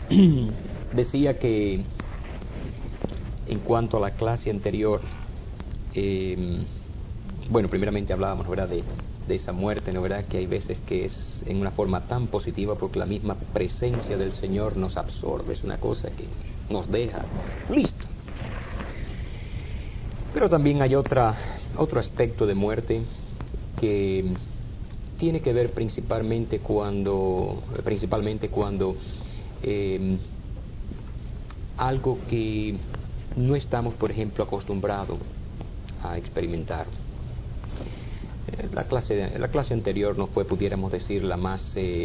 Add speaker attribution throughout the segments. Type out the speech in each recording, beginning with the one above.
Speaker 1: decía que en cuanto a la clase anterior, bueno, primeramente hablábamos, ¿verdad?, de esa muerte, ¿no?, ¿verdad?, que hay veces que es en una forma tan positiva porque la misma presencia del Señor nos absorbe, es una cosa que nos deja listo. Pero también hay otro aspecto de muerte que tiene que ver principalmente cuando algo que no estamos, por ejemplo, acostumbrados a experimentar. La clase anterior no fue, pudiéramos decir, la más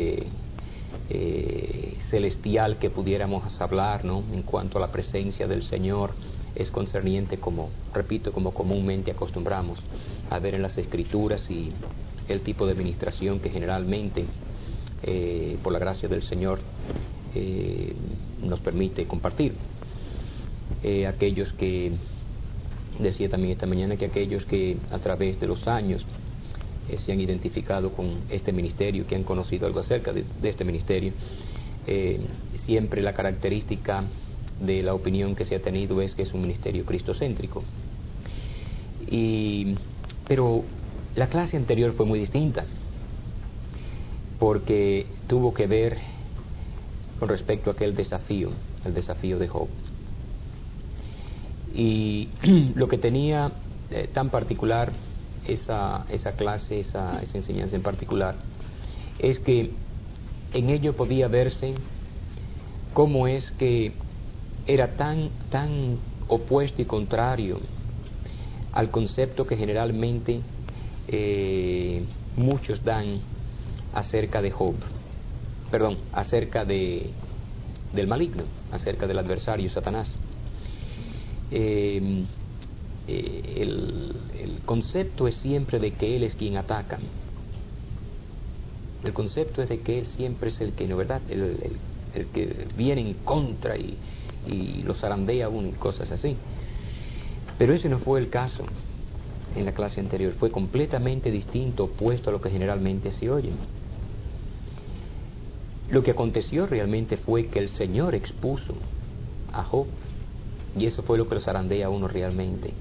Speaker 1: celestial que pudiéramos hablar, ¿no?, en cuanto a la presencia del Señor. Es concerniente, como comúnmente acostumbramos a ver en las Escrituras, y el tipo de ministración que generalmente, por la gracia del Señor, nos permite compartir. Aquellos que, decía también esta mañana, que aquellos que a través de los años se han identificado con este ministerio, que han conocido algo acerca de este ministerio, siempre la característica de la opinión que se ha tenido es que es un ministerio cristocéntrico. Pero la clase anterior fue muy distinta, porque tuvo que ver con respecto a aquel desafío, el desafío de Job. Y lo que tenía tan particular esa clase, esa enseñanza en particular, es que en ello podía verse cómo es que era tan opuesto y contrario al concepto que generalmente muchos dan acerca de Job, acerca del maligno, acerca del adversario Satanás. El concepto es siempre de que él es quien ataca. El concepto es de que él siempre es el que, ¿no, verdad?, el que viene en contra y lo zarandea uno y cosas así. Pero ese no fue el caso en la clase anterior. Fue completamente distinto, opuesto a lo que generalmente se oye. Lo que aconteció realmente fue que el Señor expuso a Job, y eso fue lo que lo zarandea a uno realmente.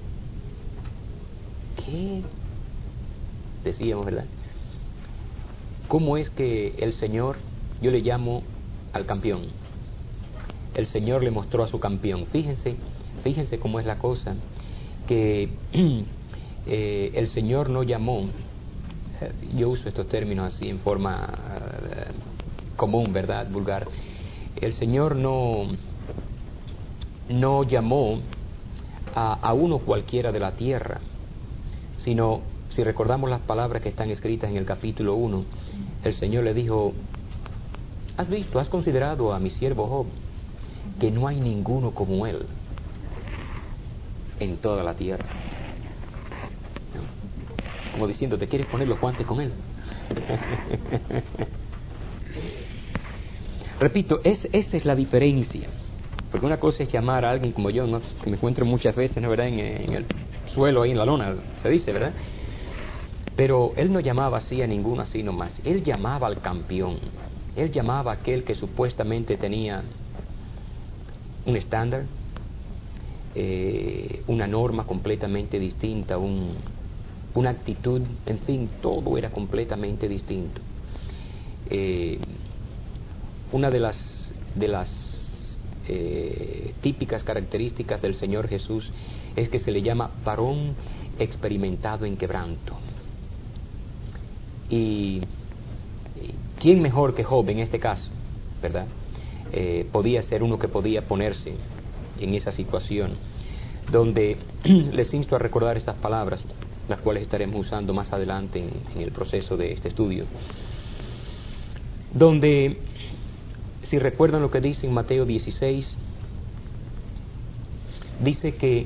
Speaker 1: ¿Qué? Decíamos, ¿verdad? ¿Cómo es que el Señor, yo le llamo al campeón, el Señor le mostró a su campeón? Fíjense cómo es la cosa, que el Señor no llamó, yo uso estos términos así en forma común, ¿verdad?, vulgar. El Señor no llamó a uno cualquiera de la tierra, sino, si recordamos las palabras que están escritas en el capítulo 1, el Señor le dijo: has considerado a mi siervo Job, que no hay ninguno como él en toda la tierra. ¿No? Como diciendo, ¿te quieres poner los guantes con él? Repito, esa es la diferencia. Porque una cosa es llamar a alguien como yo, ¿no?, que me encuentro muchas veces, ¿no?, ¿verdad?, en el suelo, ahí en la lona, se dice, ¿verdad? Pero él no llamaba así a ninguno así nomás. Él llamaba al campeón. Él llamaba a aquel que supuestamente tenía un estándar, una norma completamente distinta, una actitud, en fin, todo era completamente distinto. Una de las típicas características del Señor Jesús es que se le llama varón experimentado en quebranto. Y ¿quién mejor que Job en este caso, verdad? Podía ser uno que podía ponerse en esa situación, donde les insto a recordar estas palabras, las cuales estaremos usando más adelante en el proceso de este estudio, donde, si recuerdan lo que dice en Mateo 16, dice que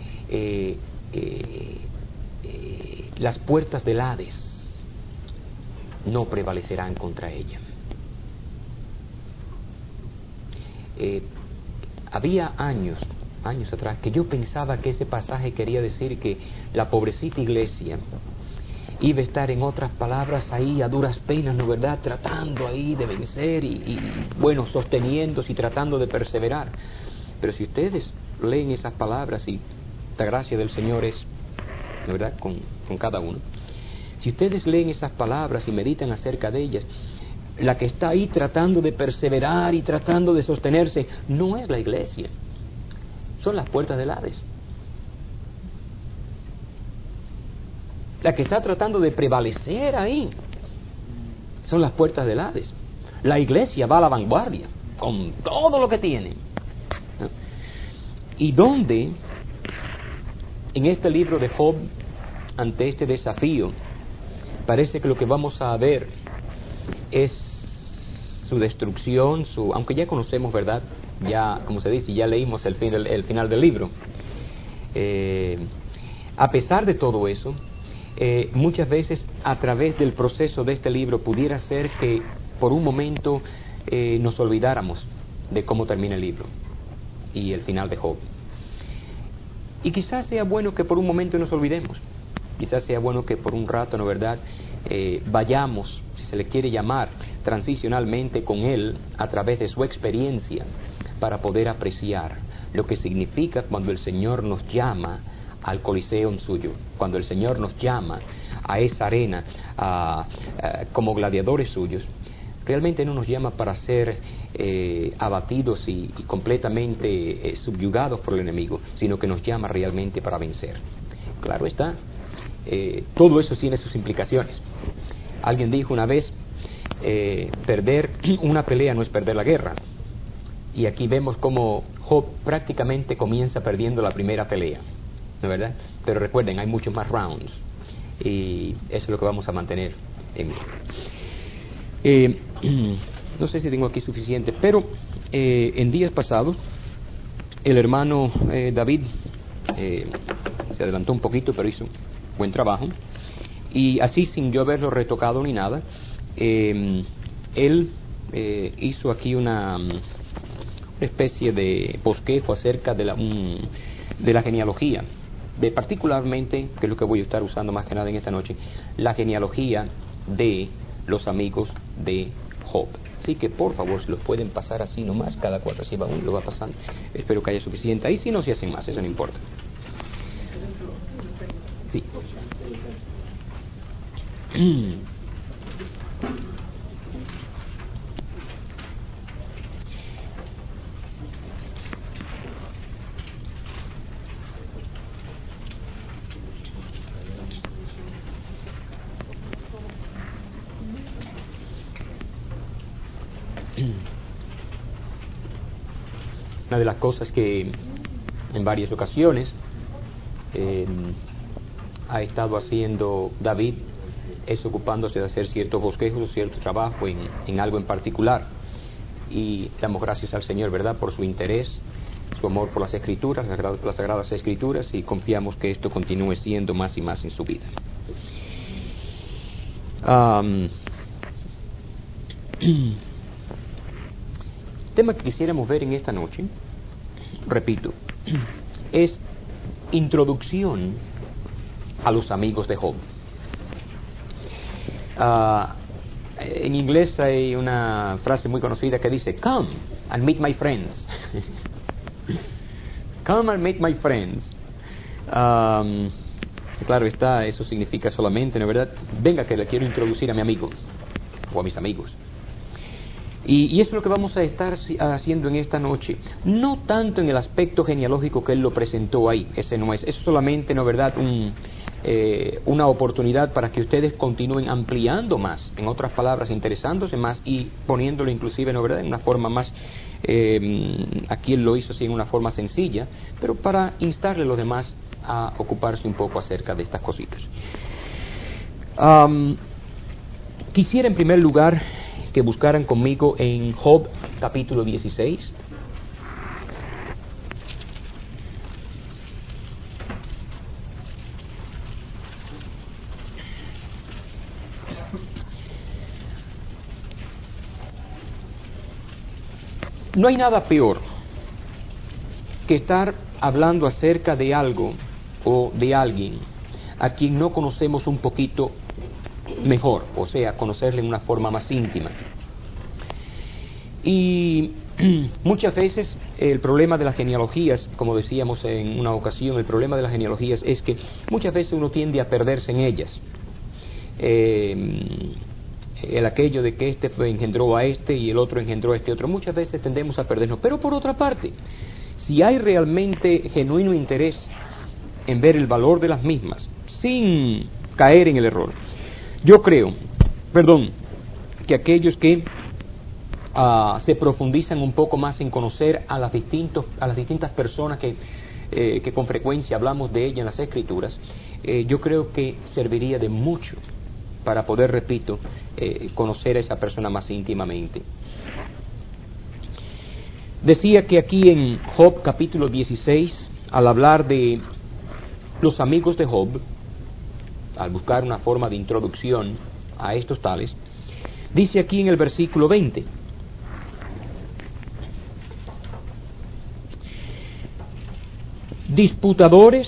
Speaker 1: las puertas del Hades no prevalecerán contra ella. Había años atrás que yo pensaba que ese pasaje quería decir que la pobrecita iglesia iba a estar, en otras palabras, ahí a duras penas, ¿no verdad?, tratando ahí de vencer y bueno, sosteniéndose y tratando de perseverar. Pero si ustedes leen esas palabras, y la gracia del Señor es, ¿no verdad?, con cada uno. Si ustedes leen esas palabras y meditan acerca de ellas, la que está ahí tratando de perseverar y tratando de sostenerse no es la iglesia, son las puertas del Hades. La que está tratando de prevalecer ahí son las puertas del Hades. La iglesia va a la vanguardia con todo lo que tiene. ¿Y dónde, en este libro de Job, ante este desafío, parece que lo que vamos a ver es su destrucción, aunque ya conocemos, ¿verdad?, ya, como se dice, ya leímos el final del libro. A pesar de todo eso, muchas veces a través del proceso de este libro pudiera ser que por un momento nos olvidáramos de cómo termina el libro y el final de Job. Y quizás sea bueno que por un momento nos olvidemos. Quizás sea bueno que por un rato, ¿no verdad?, vayamos, si se le quiere llamar, transicionalmente con él a través de su experiencia para poder apreciar lo que significa cuando el Señor nos llama al coliseum suyo, cuando el Señor nos llama a esa arena como gladiadores suyos. Realmente no nos llama para ser abatidos y completamente subyugados por el enemigo, sino que nos llama realmente para vencer. Claro está, todo eso tiene sus implicaciones. Alguien dijo una vez, perder una pelea no es perder la guerra. Y aquí vemos cómo Job prácticamente comienza perdiendo la primera pelea, ¿no es verdad? Pero recuerden, hay muchos más rounds, y eso es lo que vamos a mantener en mente. No sé si tengo aquí suficiente, pero en días pasados el hermano David se adelantó un poquito, pero hizo buen trabajo, y así, sin yo haberlo retocado ni nada, él hizo aquí una especie de bosquejo acerca de la genealogía, de particularmente, que es lo que voy a estar usando más que nada en esta noche, la genealogía de los amigos de Job. Así que por favor, si los pueden pasar así nomás, cada cual reciba uno, lo va pasando. Espero que haya suficiente. Ahí si no se hacen más, eso no importa. Sí. Una de las cosas que en varias ocasiones ha estado haciendo David es ocupándose de hacer ciertos bosquejos, cierto trabajo en algo en particular, y damos gracias al Señor, ¿verdad?, por su interés, su amor por las Escrituras, las Sagradas Escrituras, y confiamos que esto continúe siendo más y más en su vida. Tema que quisiéramos ver en esta noche, repito, es introducción a los amigos de Job. En inglés hay una frase muy conocida que dice, "Come and meet my friends." Come and meet my friends. Claro está, eso significa solamente, ¿no es verdad?, venga que le quiero introducir a mi amigo o a mis amigos. Y eso es lo que vamos a estar haciendo en esta noche. No tanto en el aspecto genealógico que él lo presentó ahí. Ese no es. Eso solamente, ¿no es verdad?, una oportunidad para que ustedes continúen ampliando más. En otras palabras, interesándose más y poniéndolo inclusive, ¿no es verdad?, en una forma más... aquí él lo hizo así en una forma sencilla, pero para instarle a los demás a ocuparse un poco acerca de estas cositas. Quisiera en primer lugar que buscaran conmigo en Job capítulo 16. No hay nada peor que estar hablando acerca de algo o de alguien a quien no conocemos un poquito mejor, o sea, conocerle en una forma más íntima. Y muchas veces el problema de las genealogías, como decíamos en una ocasión, el problema de las genealogías es que muchas veces uno tiende a perderse en ellas. El aquello de que este engendró a este y el otro engendró a este otro, muchas veces tendemos a perdernos. Pero por otra parte, si hay realmente genuino interés en ver el valor de las mismas, sin caer en el error, yo creo, que aquellos que se profundizan un poco más en conocer a las distintas personas que con frecuencia hablamos de ellas en las Escrituras, yo creo que serviría de mucho para poder, repito, conocer a esa persona más íntimamente. Decía que aquí en Job capítulo 16, al hablar de los amigos de Job, al buscar una forma de introducción a estos tales, dice aquí en el versículo 20: disputadores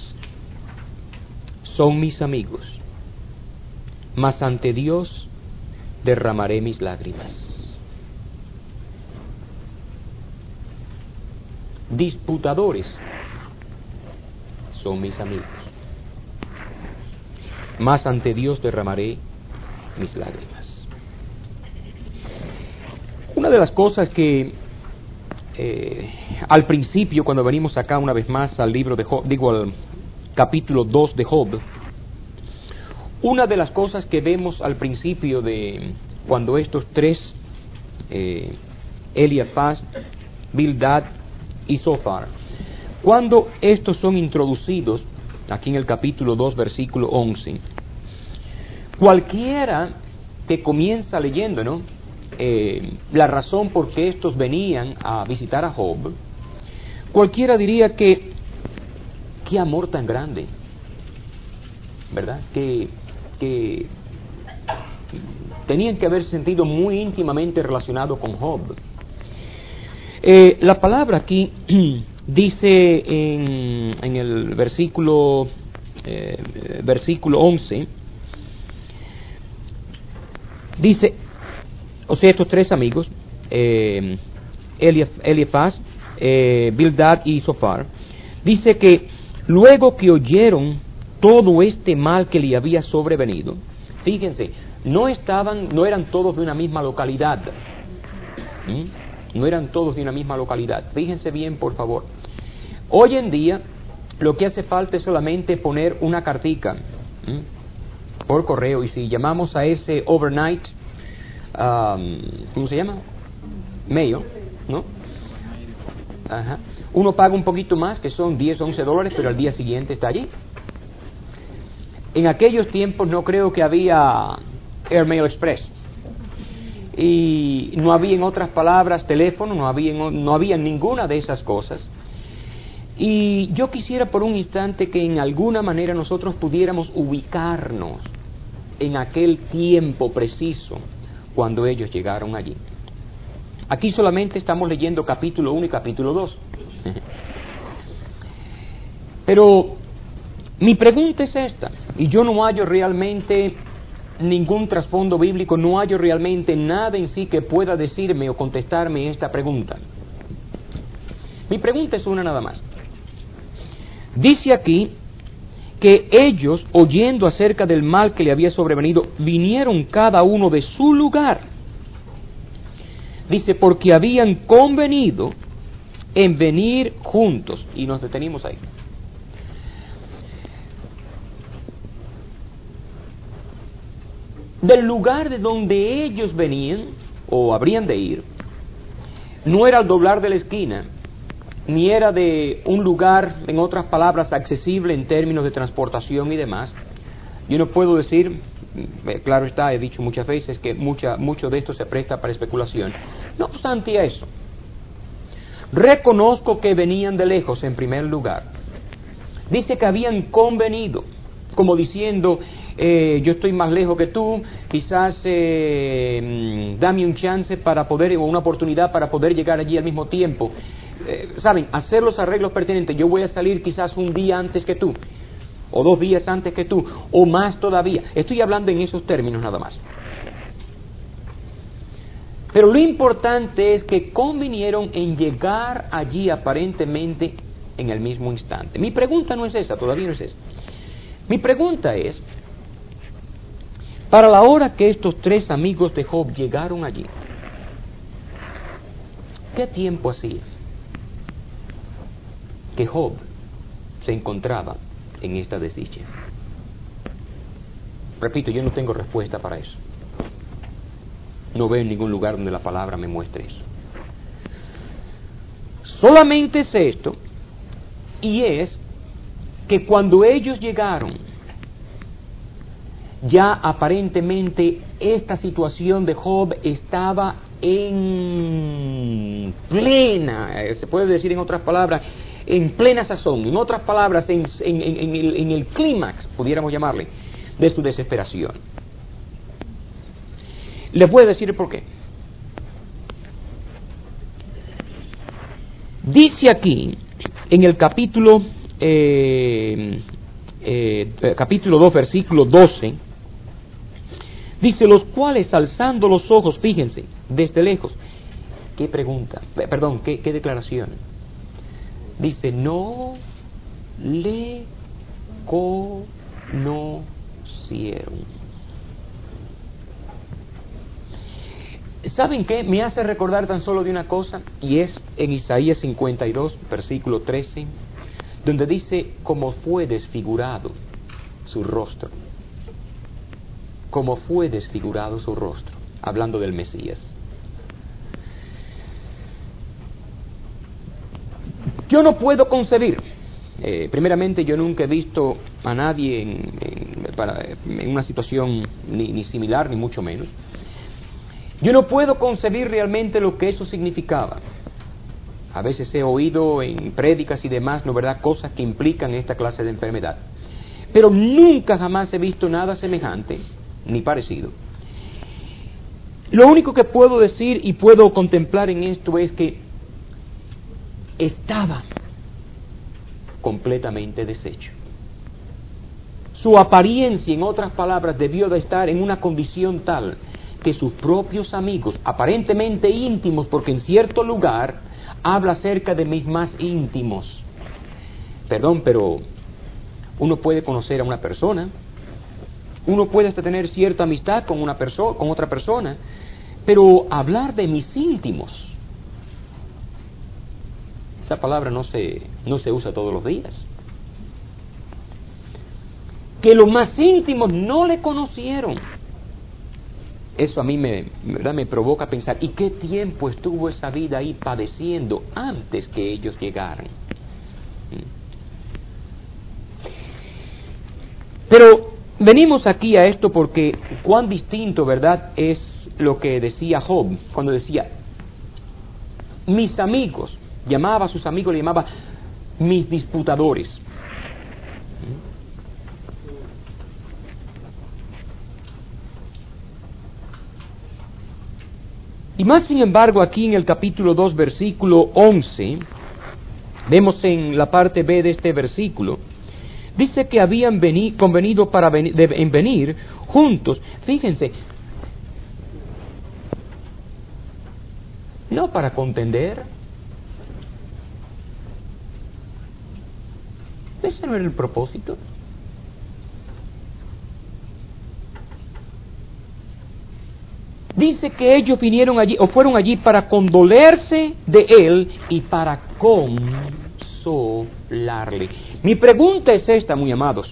Speaker 1: son mis amigos, mas ante Dios derramaré mis lágrimas. Disputadores son mis amigos, mas ante Dios derramaré mis lágrimas. Una de las cosas que al principio, cuando venimos acá una vez más al libro de Job, al capítulo 2 de Job, una de las cosas que vemos al principio de cuando estos tres, Eliafaz, Bildad y Zofar, cuando estos son introducidos aquí en el capítulo 2, versículo 11, cualquiera que comienza leyendo, ¿no?, la razón por qué estos venían a visitar a Job, cualquiera diría que qué amor tan grande, ¿verdad? Que tenían que haber sentido muy íntimamente relacionado con Job. La palabra aquí dice en el versículo 11, dice, o sea, estos tres amigos, Eliafaz, Bildad y Zofar, dice que luego que oyeron todo este mal que le había sobrevenido, fíjense, no eran todos de una misma localidad, no eran todos de una misma localidad, fíjense bien por favor. Hoy en día lo que hace falta es solamente poner una cartica por correo, y si llamamos a ese overnight, ¿cómo se llama? Mail, ¿no? Ajá. Uno paga un poquito más, que son $10-11, pero al día siguiente está allí. En aquellos tiempos no creo que había Airmail Express, y no había, en otras palabras, teléfono, no había ninguna de esas cosas. Y yo quisiera por un instante que en alguna manera nosotros pudiéramos ubicarnos en aquel tiempo preciso cuando ellos llegaron allí. Aquí solamente estamos leyendo capítulo 1 y capítulo 2. Pero mi pregunta es esta, y yo no hallo realmente ningún trasfondo bíblico, no hallo realmente nada en sí que pueda decirme o contestarme esta pregunta. Mi pregunta es una nada más. Dice aquí que ellos, oyendo acerca del mal que le había sobrevenido, vinieron cada uno de su lugar. Dice, porque habían convenido en venir juntos. Y nos detenimos ahí. Del lugar de donde ellos venían, o habrían de ir, no era al doblar de la esquina, ni era de un lugar, en otras palabras, accesible en términos de transportación y demás. Yo no puedo decir, claro está, he dicho muchas veces que mucho de esto se presta para especulación. No obstante a eso, reconozco que venían de lejos en primer lugar. Dice que habían convenido, como diciendo, yo estoy más lejos que tú, quizás dame un chance para poder, o una oportunidad para poder llegar allí al mismo tiempo. Saben, hacer los arreglos pertinentes. Yo voy a salir quizás un día antes que tú. o 2 días antes que tú, o más todavía. Estoy hablando en esos términos nada más. Pero lo importante es que convinieron en llegar allí aparentemente en el mismo instante. Mi pregunta no es esa, todavía no es esa. Mi pregunta es, para la hora que estos 3 amigos de Job llegaron allí, ¿qué tiempo hacía que Job se encontraba en esta desdicha? Repito, yo no tengo respuesta para eso. No veo en ningún lugar donde la palabra me muestre eso. Solamente es esto, y es que cuando ellos llegaron, ya aparentemente esta situación de Job estaba en plena, se puede decir en otras palabras, en plena sazón, en otras palabras, en el clímax, pudiéramos llamarle, de su desesperación. Les voy a decir por qué. Dice aquí, en el capítulo 2, versículo 12, dice, los cuales alzando los ojos, fíjense, desde lejos, ¿qué pregunta? Perdón, ¿qué declaración? Dice, no le conocieron. ¿Saben qué? Me hace recordar tan solo de una cosa, y es en Isaías 52, versículo 13, donde dice, como fue desfigurado su rostro. Como fue desfigurado su rostro, hablando del Mesías. Yo no puedo concebir, primeramente yo nunca he visto a nadie en una situación ni similar, ni mucho menos. Yo no puedo concebir realmente lo que eso significaba. A veces he oído en prédicas y demás, ¿no verdad?, cosas que implican esta clase de enfermedad. Pero nunca jamás he visto nada semejante, ni parecido. Lo único que puedo decir y puedo contemplar en esto es que estaba completamente deshecho. Su apariencia, en otras palabras, debió de estar en una condición tal que sus propios amigos, aparentemente íntimos, porque en cierto lugar habla acerca de mis más íntimos. Perdón, pero uno puede conocer a una persona, uno puede hasta tener cierta amistad con otra persona, pero hablar de mis íntimos, esa palabra no se usa todos los días. Que los más íntimos no le conocieron. Eso a mí me provoca pensar, ¿y qué tiempo estuvo esa vida ahí padeciendo antes que ellos llegaran? Pero venimos aquí a esto porque cuán distinto, ¿verdad?, es lo que decía Job cuando decía, mis amigos, llamaba a sus amigos, le llamaba mis disputadores. Y más sin embargo, aquí en el capítulo 2, versículo 11, vemos en la parte B de este versículo, dice que habían convenido en venir juntos. Fíjense, no para contender. Ese no era el propósito. Dice que ellos vinieron allí, o fueron allí para condolerse de él y para consolarle. Mi pregunta es esta, muy amados.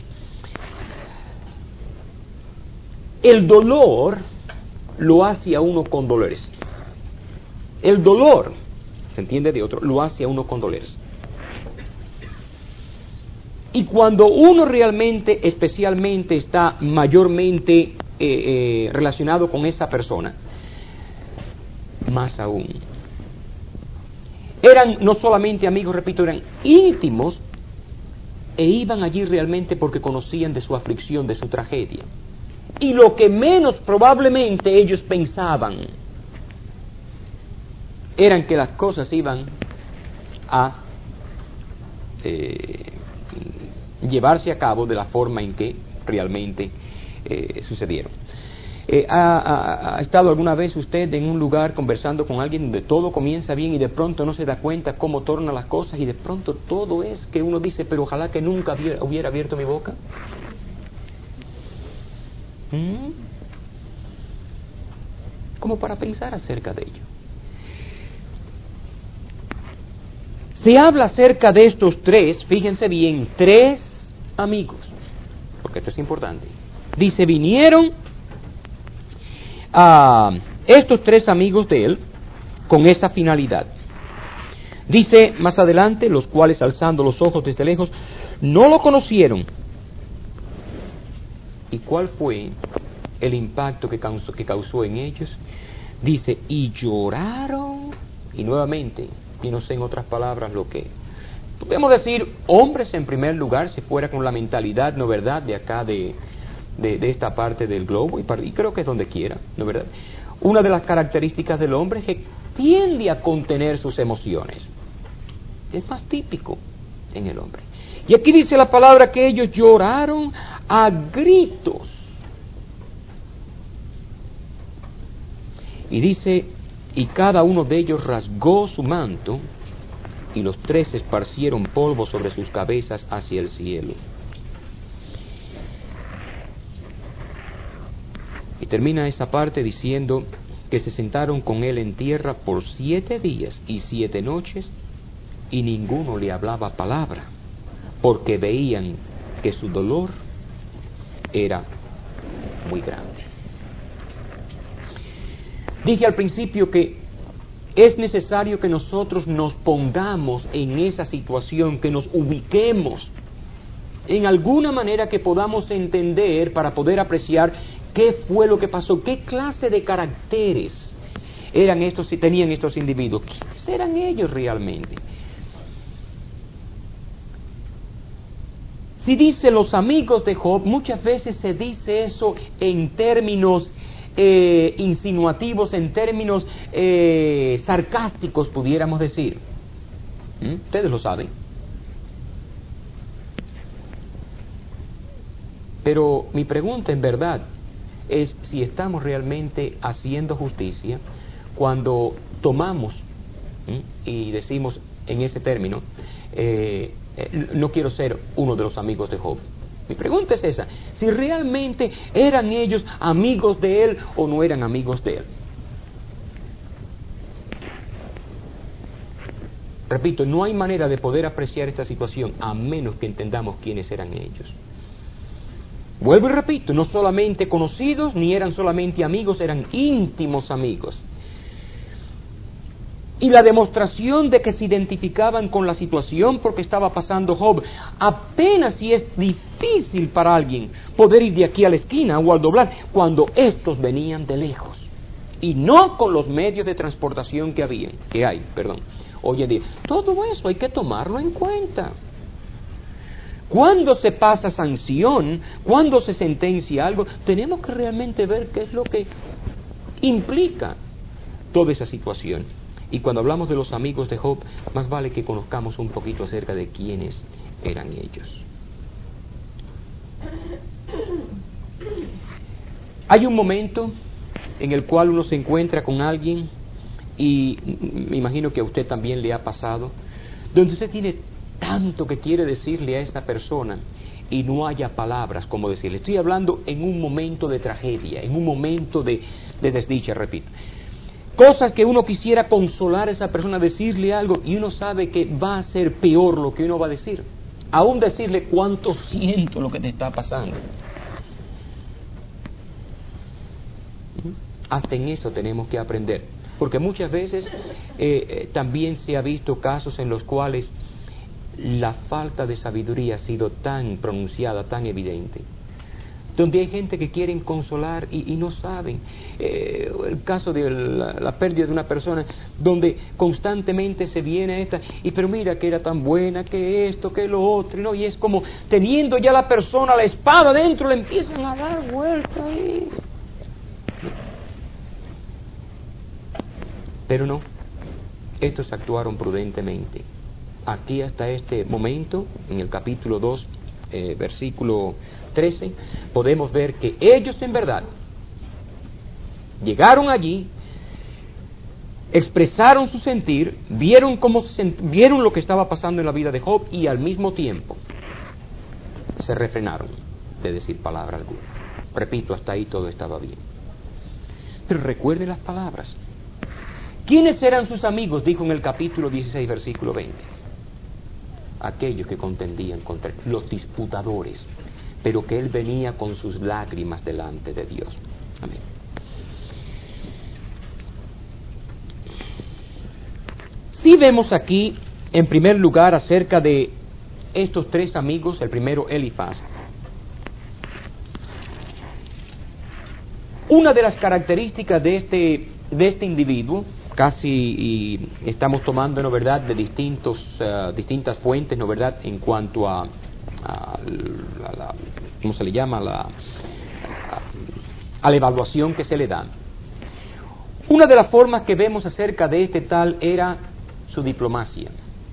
Speaker 1: El dolor lo hace a uno condolerse. El dolor, ¿se entiende de otro? Lo hace a uno condolerse. Y cuando uno realmente, especialmente, está mayormente relacionado con esa persona, más aún. Eran no solamente amigos, repito, eran íntimos, e iban allí realmente porque conocían de su aflicción, de su tragedia. Y lo que menos probablemente ellos pensaban eran que las cosas iban a llevarse a cabo de la forma en que realmente sucedieron. ¿Ha estado alguna vez usted en un lugar conversando con alguien donde todo comienza bien y de pronto no se da cuenta cómo tornan las cosas y de pronto todo es que uno dice, pero ojalá que nunca hubiera abierto mi boca? Como para pensar acerca de ello. Se habla acerca de estos tres, fíjense bien, tres amigos, porque esto es importante. Dice, vinieron a estos tres amigos de él con esa finalidad. Dice más adelante, los cuales alzando los ojos desde lejos, no lo conocieron. ¿Y cuál fue el impacto que causó en ellos? Dice, y lloraron, y nuevamente, y no sé en otras palabras lo que podemos decir, hombres en primer lugar, si fuera con la mentalidad, ¿no verdad?, de acá de esta parte del globo, y creo que es donde quiera, ¿no verdad? Una de las características del hombre es que tiende a contener sus emociones. Es más típico en el hombre. Y aquí dice la palabra que ellos lloraron a gritos. Y dice, y cada uno de ellos rasgó su manto, y los tres esparcieron polvo sobre sus cabezas hacia el cielo. Y termina esa parte diciendo que se sentaron con él en tierra por 7 días y 7 noches, y ninguno le hablaba palabra, porque veían que su dolor era muy grande. Dije al principio que es necesario que nosotros nos pongamos en esa situación, que nos ubiquemos en alguna manera que podamos entender para poder apreciar qué fue lo que pasó, qué clase de caracteres tenían estos individuos, quiénes eran ellos realmente. Si dice los amigos de Job, muchas veces se dice eso en términos insinuativos, en términos sarcásticos, pudiéramos decir. Ustedes lo saben. Pero mi pregunta en verdad es si estamos realmente haciendo justicia cuando tomamos y decimos en ese término, no quiero ser uno de los amigos de Job. Mi pregunta es esa, si realmente eran ellos amigos de él o no eran amigos de él. Repito, no hay manera de poder apreciar esta situación a menos que entendamos quiénes eran ellos. Vuelvo y repito, no solamente conocidos, ni eran solamente amigos, eran íntimos amigos. Y la demostración de que se identificaban con la situación porque estaba pasando Job, apenas si es difícil para alguien poder ir de aquí a la esquina o al doblar, cuando estos venían de lejos. Y no con los medios de transportación que hay hoy en día. Todo eso hay que tomarlo en cuenta. Cuando se pasa sanción, cuando se sentencia algo, tenemos que realmente ver qué es lo que implica toda esa situación. Y cuando hablamos de los amigos de Job, más vale que conozcamos un poquito acerca de quiénes eran ellos. Hay un momento en el cual uno se encuentra con alguien, y me imagino que a usted también le ha pasado, donde usted tiene tanto que quiere decirle a esa persona y no haya palabras como decirle. Estoy hablando en un momento de tragedia, en un momento de desdicha, repito. Cosas que uno quisiera consolar a esa persona, decirle algo, y uno sabe que va a ser peor lo que uno va a decir. Aún decirle cuánto siento lo que te está pasando. Hasta en eso tenemos que aprender. Porque muchas veces también se ha visto casos en los cuales la falta de sabiduría ha sido tan pronunciada, tan evidente, donde hay gente que quieren consolar y no saben. El caso de la pérdida de una persona, donde constantemente se viene esta, pero mira que era tan buena, que esto, que lo otro, ¿no? Y es como teniendo ya la persona la espada dentro, le empiezan a dar vuelta ahí. Pero no, estos actuaron prudentemente. Aquí hasta este momento, en el capítulo 2, versículo 13, podemos ver que ellos en verdad llegaron allí, expresaron su sentir, vieron lo que estaba pasando en la vida de Job y al mismo tiempo se refrenaron de decir palabra alguna. Repito, hasta ahí todo estaba bien. Pero recuerde las palabras. ¿Quiénes eran sus amigos? Dijo en el capítulo 16, versículo 20. Aquellos que contendían contra él, los disputadores, pero que él venía con sus lágrimas delante de Dios. Amén. Sí vemos aquí, en primer lugar, acerca de estos tres amigos. El primero, Elifaz. Una de las características de este individuo, casi estamos tomando, ¿no verdad?, de distintas fuentes, ¿no verdad?, en cuanto a ¿cómo se le llama?, a la evaluación que se le da. Una de las formas que vemos acerca de este tal era su diplomacia.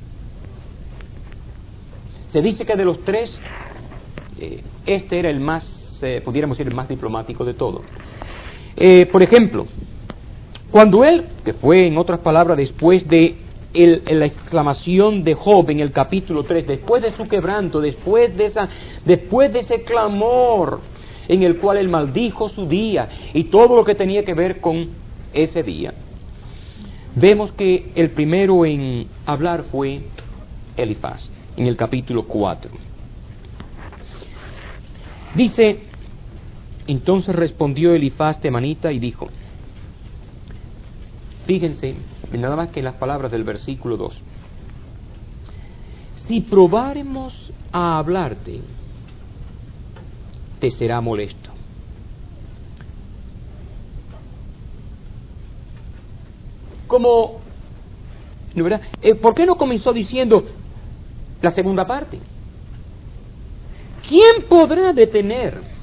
Speaker 1: Se dice que de los tres, este era el más, pudiéramos decir, el más diplomático de todos. Por ejemplo, cuando él, que fue en otras palabras después de la exclamación de Job en el capítulo 3, después de su quebranto, después de ese clamor en el cual él maldijo su día y todo lo que tenía que ver con ese día, vemos que el primero en hablar fue Elifaz, en el capítulo 4. Dice: entonces respondió Elifaz temanita y dijo, fíjense, nada más que en las palabras del versículo 2, si probáremos a hablarte, te será molesto. Como, ¿no verdad? ¿Por qué no comenzó diciendo la segunda parte? ¿Quién podrá detenerme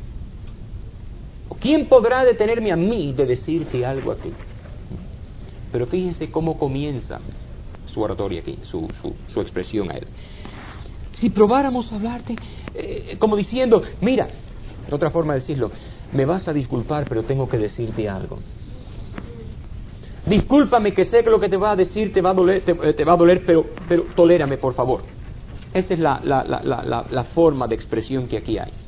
Speaker 1: a mí de decirte algo a ti? Pero fíjense cómo comienza su oratoria aquí, su expresión a él. Si probáramos a hablarte, como diciendo, mira, otra forma de decirlo, me vas a disculpar, pero tengo que decirte algo. Discúlpame, que sé que lo que te va a decir te va a doler, pero tolérame, por favor. Esa es la forma de expresión que aquí hay.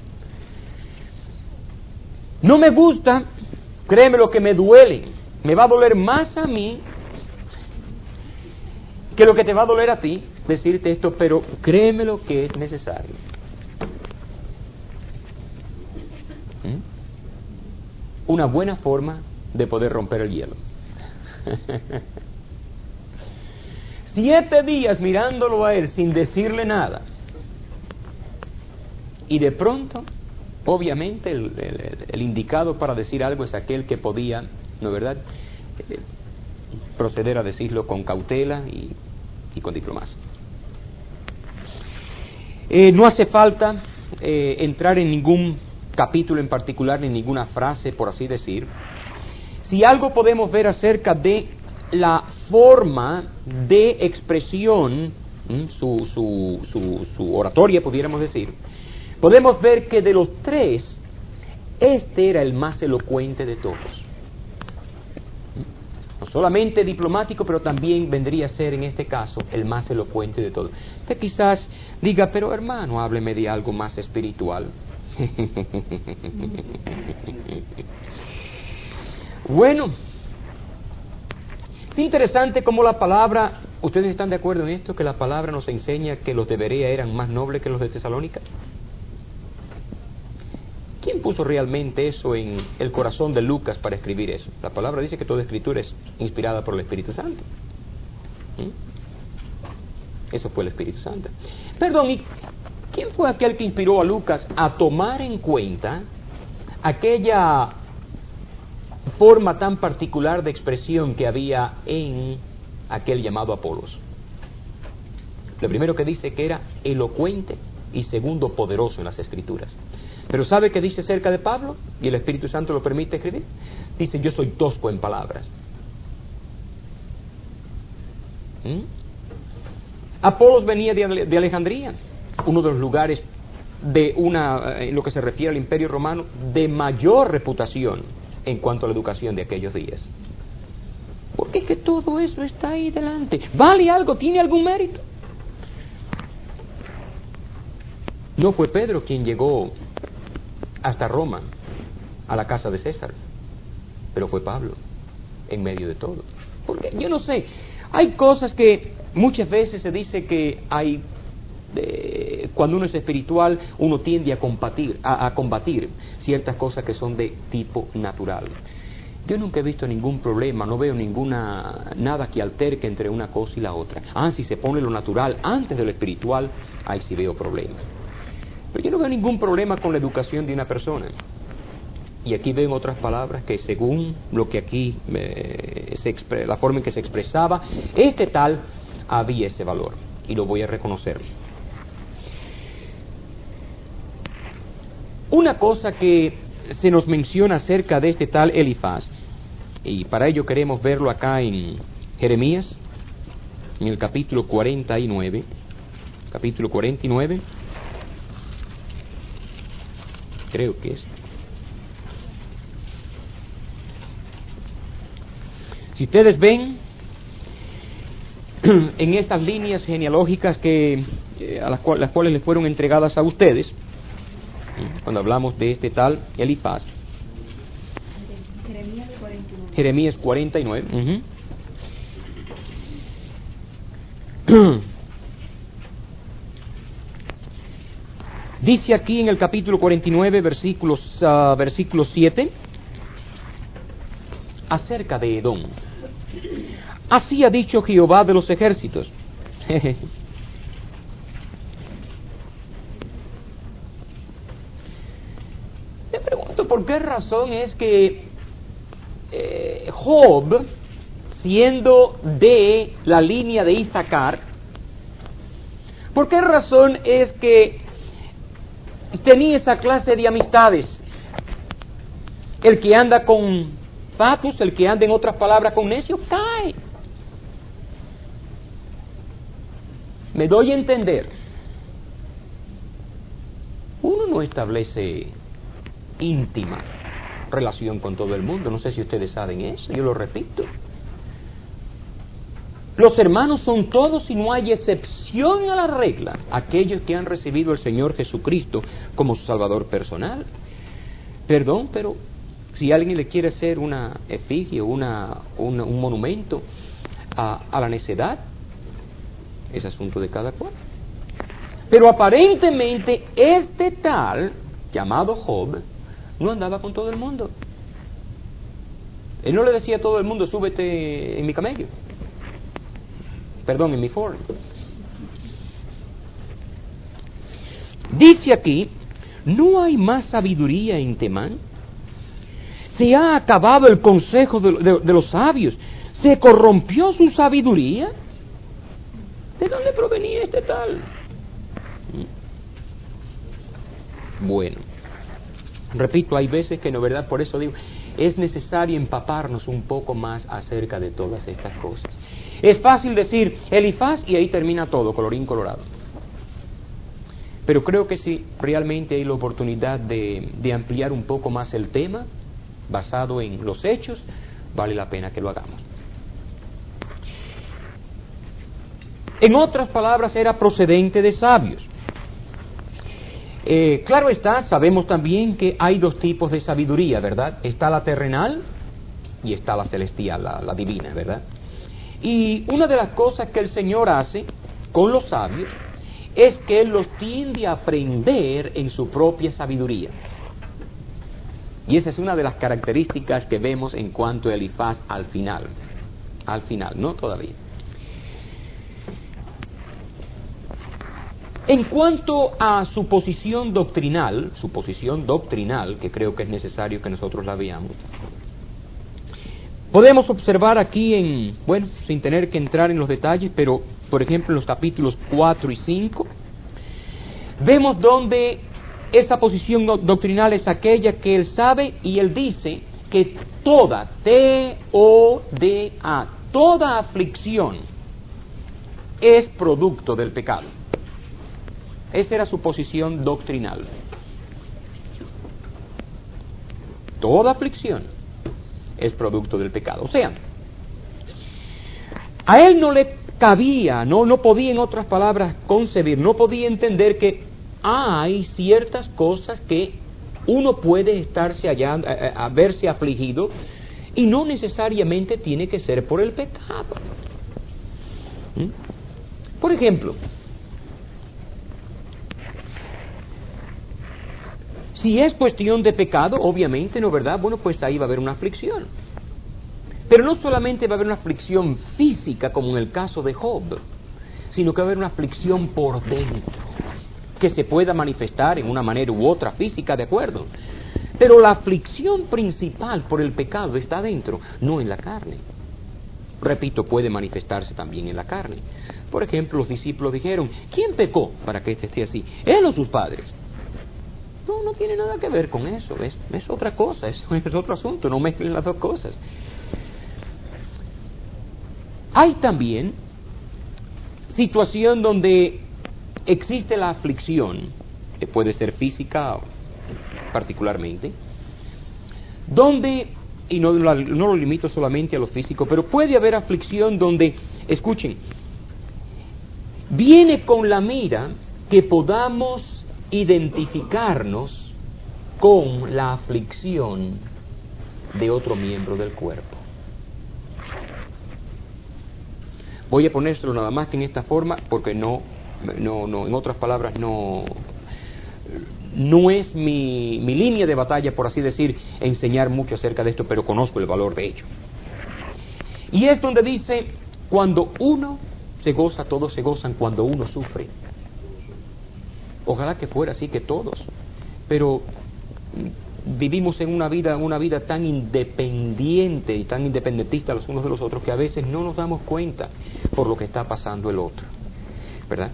Speaker 1: No me gusta, créeme lo que me duele. Me va a doler más a mí que lo que te va a doler a ti decirte esto, pero créeme lo que es necesario. Una buena forma de poder romper el hielo. 7 días mirándolo a él sin decirle nada. Y de pronto, obviamente, el indicado para decir algo es aquel que podía, ¿no es verdad?, proceder a decirlo con cautela y con diplomacia. No hace falta entrar en ningún capítulo en particular, ni ninguna frase, por así decir. Si algo podemos ver acerca de la forma de expresión, su oratoria, pudiéramos decir, podemos ver que de los tres, este era el más elocuente de todos. No solamente diplomático, pero también vendría a ser en este caso el más elocuente de todos. Usted quizás diga, pero hermano, hábleme de algo más espiritual. Bueno, es interesante cómo la palabra, ¿ustedes están de acuerdo en esto? Que la palabra nos enseña que los de Berea eran más nobles que los de Tesalónica. ¿Quién puso realmente eso en el corazón de Lucas para escribir eso? La palabra dice que toda escritura es inspirada por el Espíritu Santo. Eso fue el Espíritu Santo. Perdón, ¿y quién fue aquel que inspiró a Lucas a tomar en cuenta aquella forma tan particular de expresión que había en aquel llamado Apolos? Lo primero que dice que era elocuente y segundo poderoso en las Escrituras. Pero ¿sabe qué dice acerca de Pablo? Y el Espíritu Santo lo permite escribir. Dice, yo soy tosco en palabras. Apolos venía de Alejandría, uno de los lugares de en lo que se refiere al Imperio Romano, de mayor reputación en cuanto a la educación de aquellos días. Porque es que todo eso está ahí delante. ¿Vale algo? ¿Tiene algún mérito? No fue Pedro quien llegó hasta Roma, a la casa de César, pero fue Pablo, en medio de todo. Porque yo no sé, hay cosas que muchas veces se dice que hay, cuando uno es espiritual, uno tiende a combatir ciertas cosas que son de tipo natural. Yo nunca he visto ningún problema, no veo nada que alterque entre una cosa y la otra. Si se pone lo natural antes de lo espiritual, ahí sí veo problemas. Pero yo no veo ningún problema con la educación de una persona. Y aquí veo en otras palabras que según lo que aquí, la forma en que se expresaba, este tal había ese valor. Y lo voy a reconocer. Una cosa que se nos menciona acerca de este tal Elifaz, y para ello queremos verlo acá en Jeremías, en el capítulo 49, creo que es. Si ustedes ven en esas líneas genealógicas las cuales les fueron entregadas a ustedes, cuando hablamos de este tal Elifaz, Jeremías 49. Dice aquí en el capítulo 49, versículo 7, acerca de Edom. Así ha dicho Jehová de los ejércitos. Me pregunto por qué razón es que Job, siendo de la línea de Isaacar, ¿por qué razón es que tenía esa clase de amistades? El que anda con fatus, el que anda, en otras palabras, con necio, cae. Me doy a entender. Uno no establece íntima relación con todo el mundo. No sé si ustedes saben eso, yo lo repito. Los hermanos son todos y no hay excepción a la regla, aquellos que han recibido al Señor Jesucristo como su Salvador personal. Perdón, pero si alguien le quiere hacer una efigie, un monumento a la necedad, es asunto de cada cual. Pero aparentemente este tal, llamado Job, no andaba con todo el mundo. Él no le decía a todo el mundo, súbete en mi camello. Perdón, en mi Ford. Dice aquí, ¿no hay más sabiduría en Temán? Se ha acabado el consejo de los sabios. ¿Se corrompió su sabiduría? ¿De dónde provenía este tal? Bueno, repito, hay veces que no, ¿verdad? Por eso digo, es necesario empaparnos un poco más acerca de todas estas cosas. Es fácil decir Elifaz y ahí termina todo, colorín colorado. Pero creo que si realmente hay la oportunidad de ampliar un poco más el tema, basado en los hechos, vale la pena que lo hagamos. En otras palabras, era procedente de sabios. Claro está, sabemos también que hay dos tipos de sabiduría, ¿verdad? Está la terrenal y está la celestial, la divina, ¿verdad? Y una de las cosas que el Señor hace con los sabios es que Él los tiende a aprender en su propia sabiduría. Y esa es una de las características que vemos en cuanto a Elifaz al final. Al final, no todavía. En cuanto a su posición doctrinal, que creo que es necesario que nosotros la veamos, podemos observar aquí sin tener que entrar en los detalles, pero por ejemplo en los capítulos 4 y 5, vemos donde esa posición doctrinal es aquella que él sabe y él dice que toda, T-O-D-A, toda aflicción es producto del pecado. Esa era su posición doctrinal. Toda aflicción es producto del pecado. O sea, a él no le cabía, no podía, en otras palabras, concebir, no podía entender que hay ciertas cosas que uno puede estarse allá, a verse afligido, y no necesariamente tiene que ser por el pecado. Por ejemplo, si es cuestión de pecado, obviamente, ¿no verdad? Bueno, pues ahí va a haber una aflicción. Pero no solamente va a haber una aflicción física, como en el caso de Job, sino que va a haber una aflicción por dentro, que se pueda manifestar en una manera u otra física, ¿de acuerdo? Pero la aflicción principal por el pecado está dentro, no en la carne. Repito, puede manifestarse también en la carne. Por ejemplo, los discípulos dijeron, ¿quién pecó para que éste esté así? ¿Él o sus padres? No tiene nada que ver con eso, es otra cosa, es otro asunto, no mezclen las dos cosas. Hay también situación donde existe la aflicción, que puede ser física particularmente, donde, y no lo limito solamente a lo físico, pero puede haber aflicción donde, escuchen, viene con la mira que podamos identificarnos con la aflicción de otro miembro del cuerpo. Voy a ponérselo nada más que en esta forma, porque no, en otras palabras, no es mi línea de batalla, por así decir, enseñar mucho acerca de esto, pero conozco el valor de ello. Y es donde dice, cuando uno se goza, todos se gozan cuando uno sufre. Ojalá que fuera así que todos, pero vivimos en una vida tan independiente y tan independentista los unos de los otros que a veces no nos damos cuenta por lo que está pasando el otro, ¿verdad?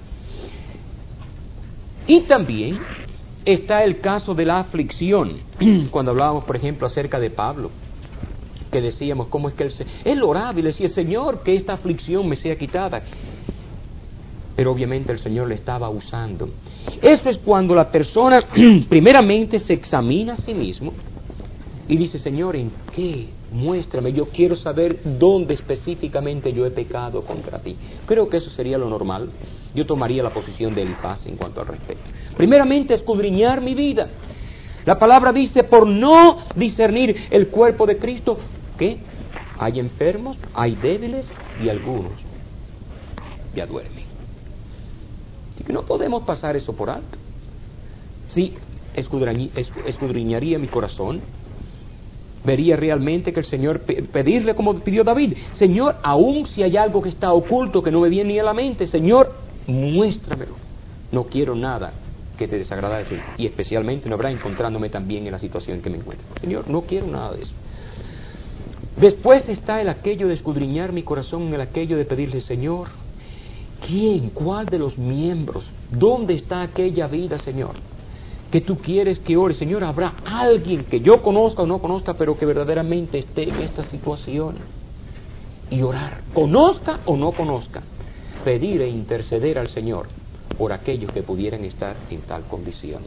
Speaker 1: Y también está el caso de la aflicción, cuando hablábamos, por ejemplo, acerca de Pablo, que decíamos cómo es que él oraba y le decía, Señor, que esta aflicción me sea quitada. Pero obviamente el Señor le estaba usando. Eso es cuando la persona primeramente se examina a sí mismo y dice, Señor, ¿en qué? Muéstrame, yo quiero saber dónde específicamente yo he pecado contra ti. Creo que eso sería lo normal. Yo tomaría la posición de Elifaz en cuanto al respecto. Primeramente, escudriñar mi vida. La palabra dice, por no discernir el cuerpo de Cristo, ¿qué? Hay enfermos, hay débiles y algunos ya duermen. Así que no podemos pasar eso por alto. Sí, escudriñaría mi corazón, vería realmente que el Señor, pedirle como pidió David, Señor, aun si hay algo que está oculto, que no me viene ni a la mente, Señor, muéstramelo. No quiero nada que te desagrada de ti, y especialmente no habrá encontrándome también en la situación que me encuentro. Señor, no quiero nada de eso. Después está el aquello de escudriñar mi corazón, el aquello de pedirle, Señor, ¿quién? ¿Cuál de los miembros? ¿Dónde está aquella vida, Señor? Que tú quieres que ore. Señor, ¿habrá alguien que yo conozca o no conozca, pero que verdaderamente esté en esta situación? Y orar, conozca o no conozca, pedir e interceder al Señor por aquellos que pudieran estar en tal condición.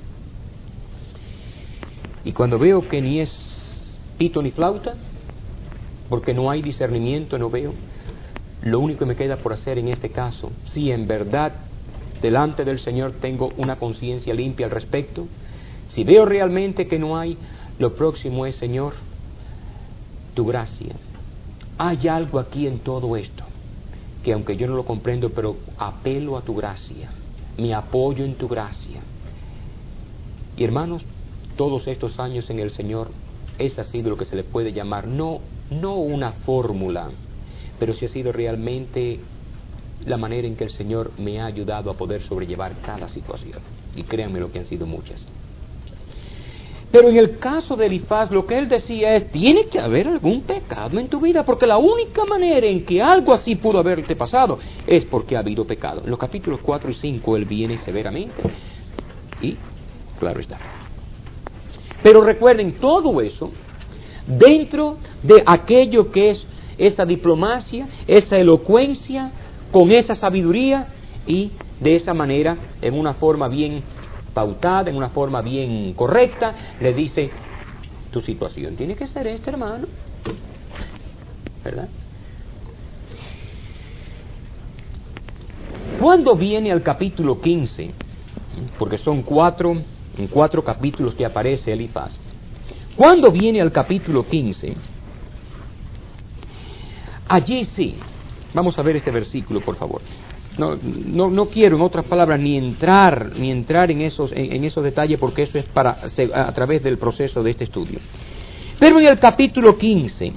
Speaker 1: Y cuando veo que ni es pito ni flauta, porque no hay discernimiento, no veo, lo único que me queda por hacer en este caso, si en verdad delante del Señor tengo una conciencia limpia al respecto, si veo realmente que no hay, lo próximo es, Señor, tu gracia. Hay algo aquí en todo esto, que aunque yo no lo comprendo, pero apelo a tu gracia, me apoyo en tu gracia. Y hermanos, todos estos años en el Señor, ese ha sido lo que se le puede llamar, no una fórmula, pero sí ha sido realmente la manera en que el Señor me ha ayudado a poder sobrellevar cada situación. Y créanme lo que han sido muchas. Pero en el caso de Elifaz, lo que él decía es, tiene que haber algún pecado en tu vida, porque la única manera en que algo así pudo haberte pasado es porque ha habido pecado. En los capítulos 4 y 5 él viene severamente y claro está. Pero recuerden, todo eso dentro de aquello que es esa diplomacia, esa elocuencia, con esa sabiduría y de esa manera, en una forma bien pautada, en una forma bien correcta, le dice, tu situación tiene que ser esta, hermano, ¿verdad? Cuando viene al capítulo 15, porque son en 4 capítulos que aparece Elifaz, cuando viene al capítulo 15, allí sí, vamos a ver este versículo, por favor. No quiero, en otras palabras, ni entrar en esos detalles, porque eso es a través del proceso de este estudio. Pero en el capítulo 15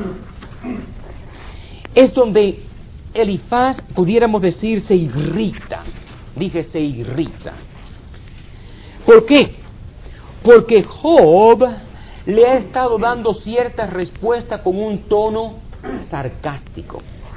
Speaker 1: es donde Elifaz, pudiéramos decir, se irrita. Dije, se irrita. ¿Por qué? Porque Job le ha estado dando ciertas respuestas con un tono sarcástico.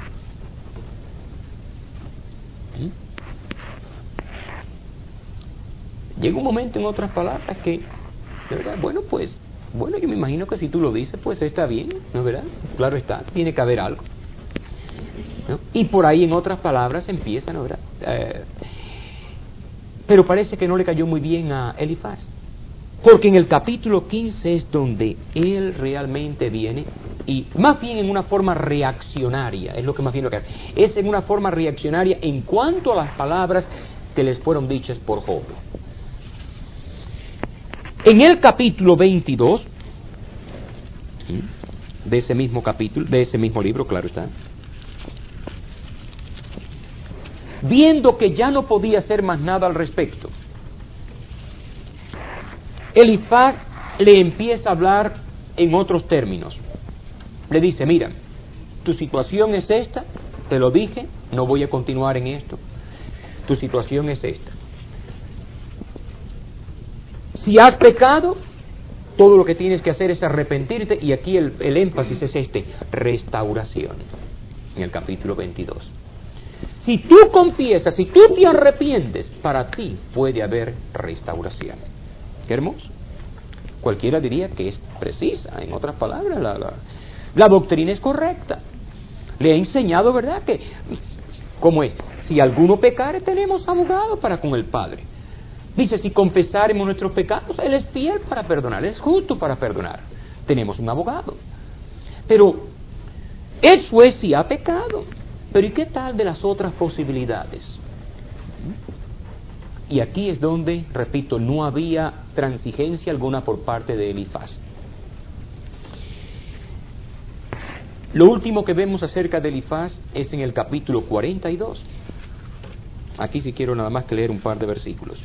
Speaker 1: Llega un momento, en otras palabras, que, de verdad, bueno, yo me imagino que si tú lo dices, pues está bien, ¿no es verdad? Claro está, tiene que haber algo, ¿no? Y por ahí, en otras palabras, empieza, ¿no es verdad? Pero parece que no le cayó muy bien a Elifaz, porque en el capítulo 15 es donde él realmente viene, y más bien en una forma reaccionaria, es lo que más bien lo que hace, es en una forma reaccionaria en cuanto a las palabras que les fueron dichas por Job. En el capítulo 22 de ese mismo capítulo, de ese mismo libro, claro está, viendo que ya no podía hacer más nada al respecto, Elifaz le empieza a hablar en otros términos. Le dice, mira, tu situación es esta, te lo dije, no voy a continuar en esto. Tu situación es esta. Si has pecado, todo lo que tienes que hacer es arrepentirte, y aquí el énfasis es restauración, en el capítulo 22. Si tú confiesas, si tú te arrepientes, para ti puede haber restauración. Qué hermoso. Cualquiera diría que es precisa, en otras palabras, la doctrina es correcta. Le he enseñado, ¿verdad?, que, ¿cómo es? Si alguno pecare, tenemos abogado para con el Padre. Dice, si confesáremos nuestros pecados, Él es fiel para perdonar, Él es justo para perdonar. Tenemos un abogado. Pero eso es si ha pecado. Pero ¿y qué tal de las otras posibilidades? Y aquí es donde, repito, no había transigencia alguna por parte de Elifaz. Lo último que vemos acerca de Elifaz es en el capítulo 42. Aquí sí quiero nada más que leer un par de versículos.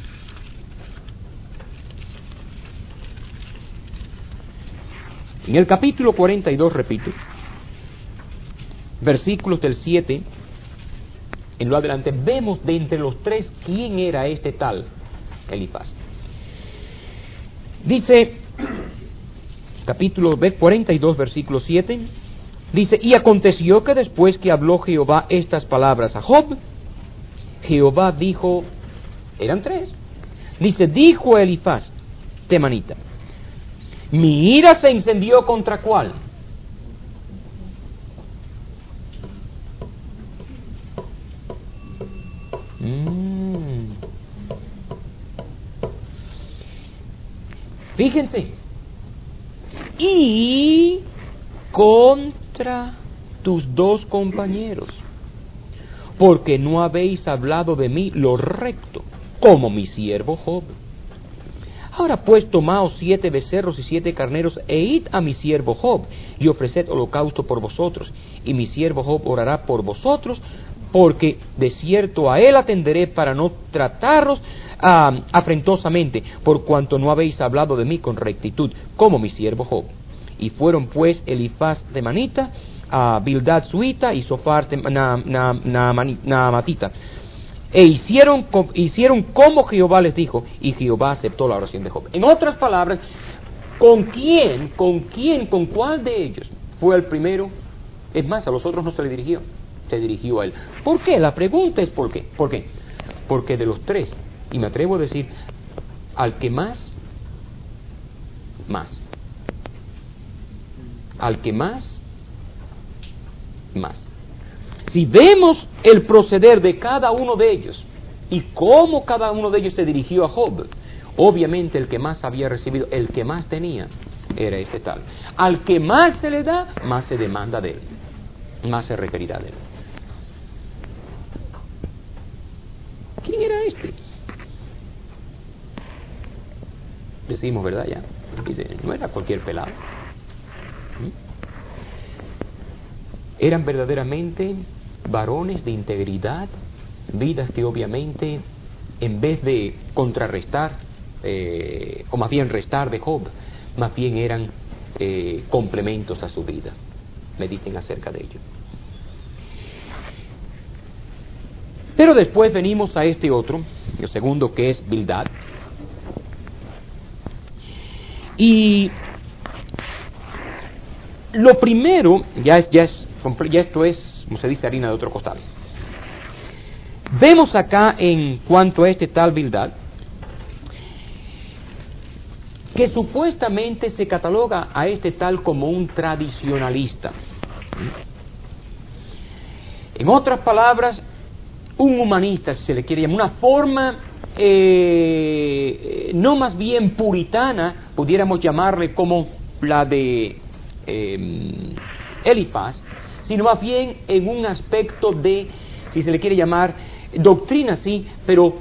Speaker 1: En el capítulo 42, repito, versículos del 7 en lo adelante, vemos de entre los tres quién era este tal Elifaz. Dice, capítulo 42, versículo 7, dice, y aconteció que después que habló Jehová estas palabras a Job, Jehová dijo, eran tres, dice, dijo Elifaz temanita, mi ira se encendió contra ¿cuál? Fíjense, y contra tus dos compañeros, porque no habéis hablado de mí lo recto, como mi siervo Job. Ahora pues tomaos 7 becerros y 7 carneros, e id a mi siervo Job, y ofreced holocausto por vosotros, y mi siervo Job orará por vosotros, porque de cierto a él atenderé para no trataros afrentosamente, por cuanto no habéis hablado de mí con rectitud, como mi siervo Job. Y fueron pues Elifaz temanita, Bildad suita y Sofar naamatita. E hicieron como Jehová les dijo, y Jehová aceptó la oración de Job. En otras palabras, ¿con cuál de ellos fue el primero? Es más, a los otros no se le dirigió, se dirigió a él. ¿Por qué? La pregunta es ¿por qué? ¿Por qué? Porque de los tres, y me atrevo a decir, al que más. Al que más. Si vemos el proceder de cada uno de ellos, y cómo cada uno de ellos se dirigió a Job. Obviamente el que más había recibido, el que más tenía, era este tal. Al que más se le da, más se demanda de él, más se requerirá de él. ¿Quién era este? Decimos, ¿verdad? Ya. Dice, no era cualquier pelado. Eran verdaderamente varones de integridad, vidas que obviamente, en vez de contrarrestar, o más bien restar de Job, más bien eran complementos a su vida. Mediten acerca de ello. Pero después venimos a este otro, el segundo, que es Bildad. Y lo primero, ya esto es, como se dice, harina de otro costal. Vemos acá, en cuanto a este tal Bildad, que supuestamente se cataloga a este tal como un tradicionalista. En otras palabras, un humanista, si se le quiere llamar, una forma no más bien puritana, pudiéramos llamarle como la de Elifaz, sino más bien en un aspecto de, si se le quiere llamar, doctrina, sí, pero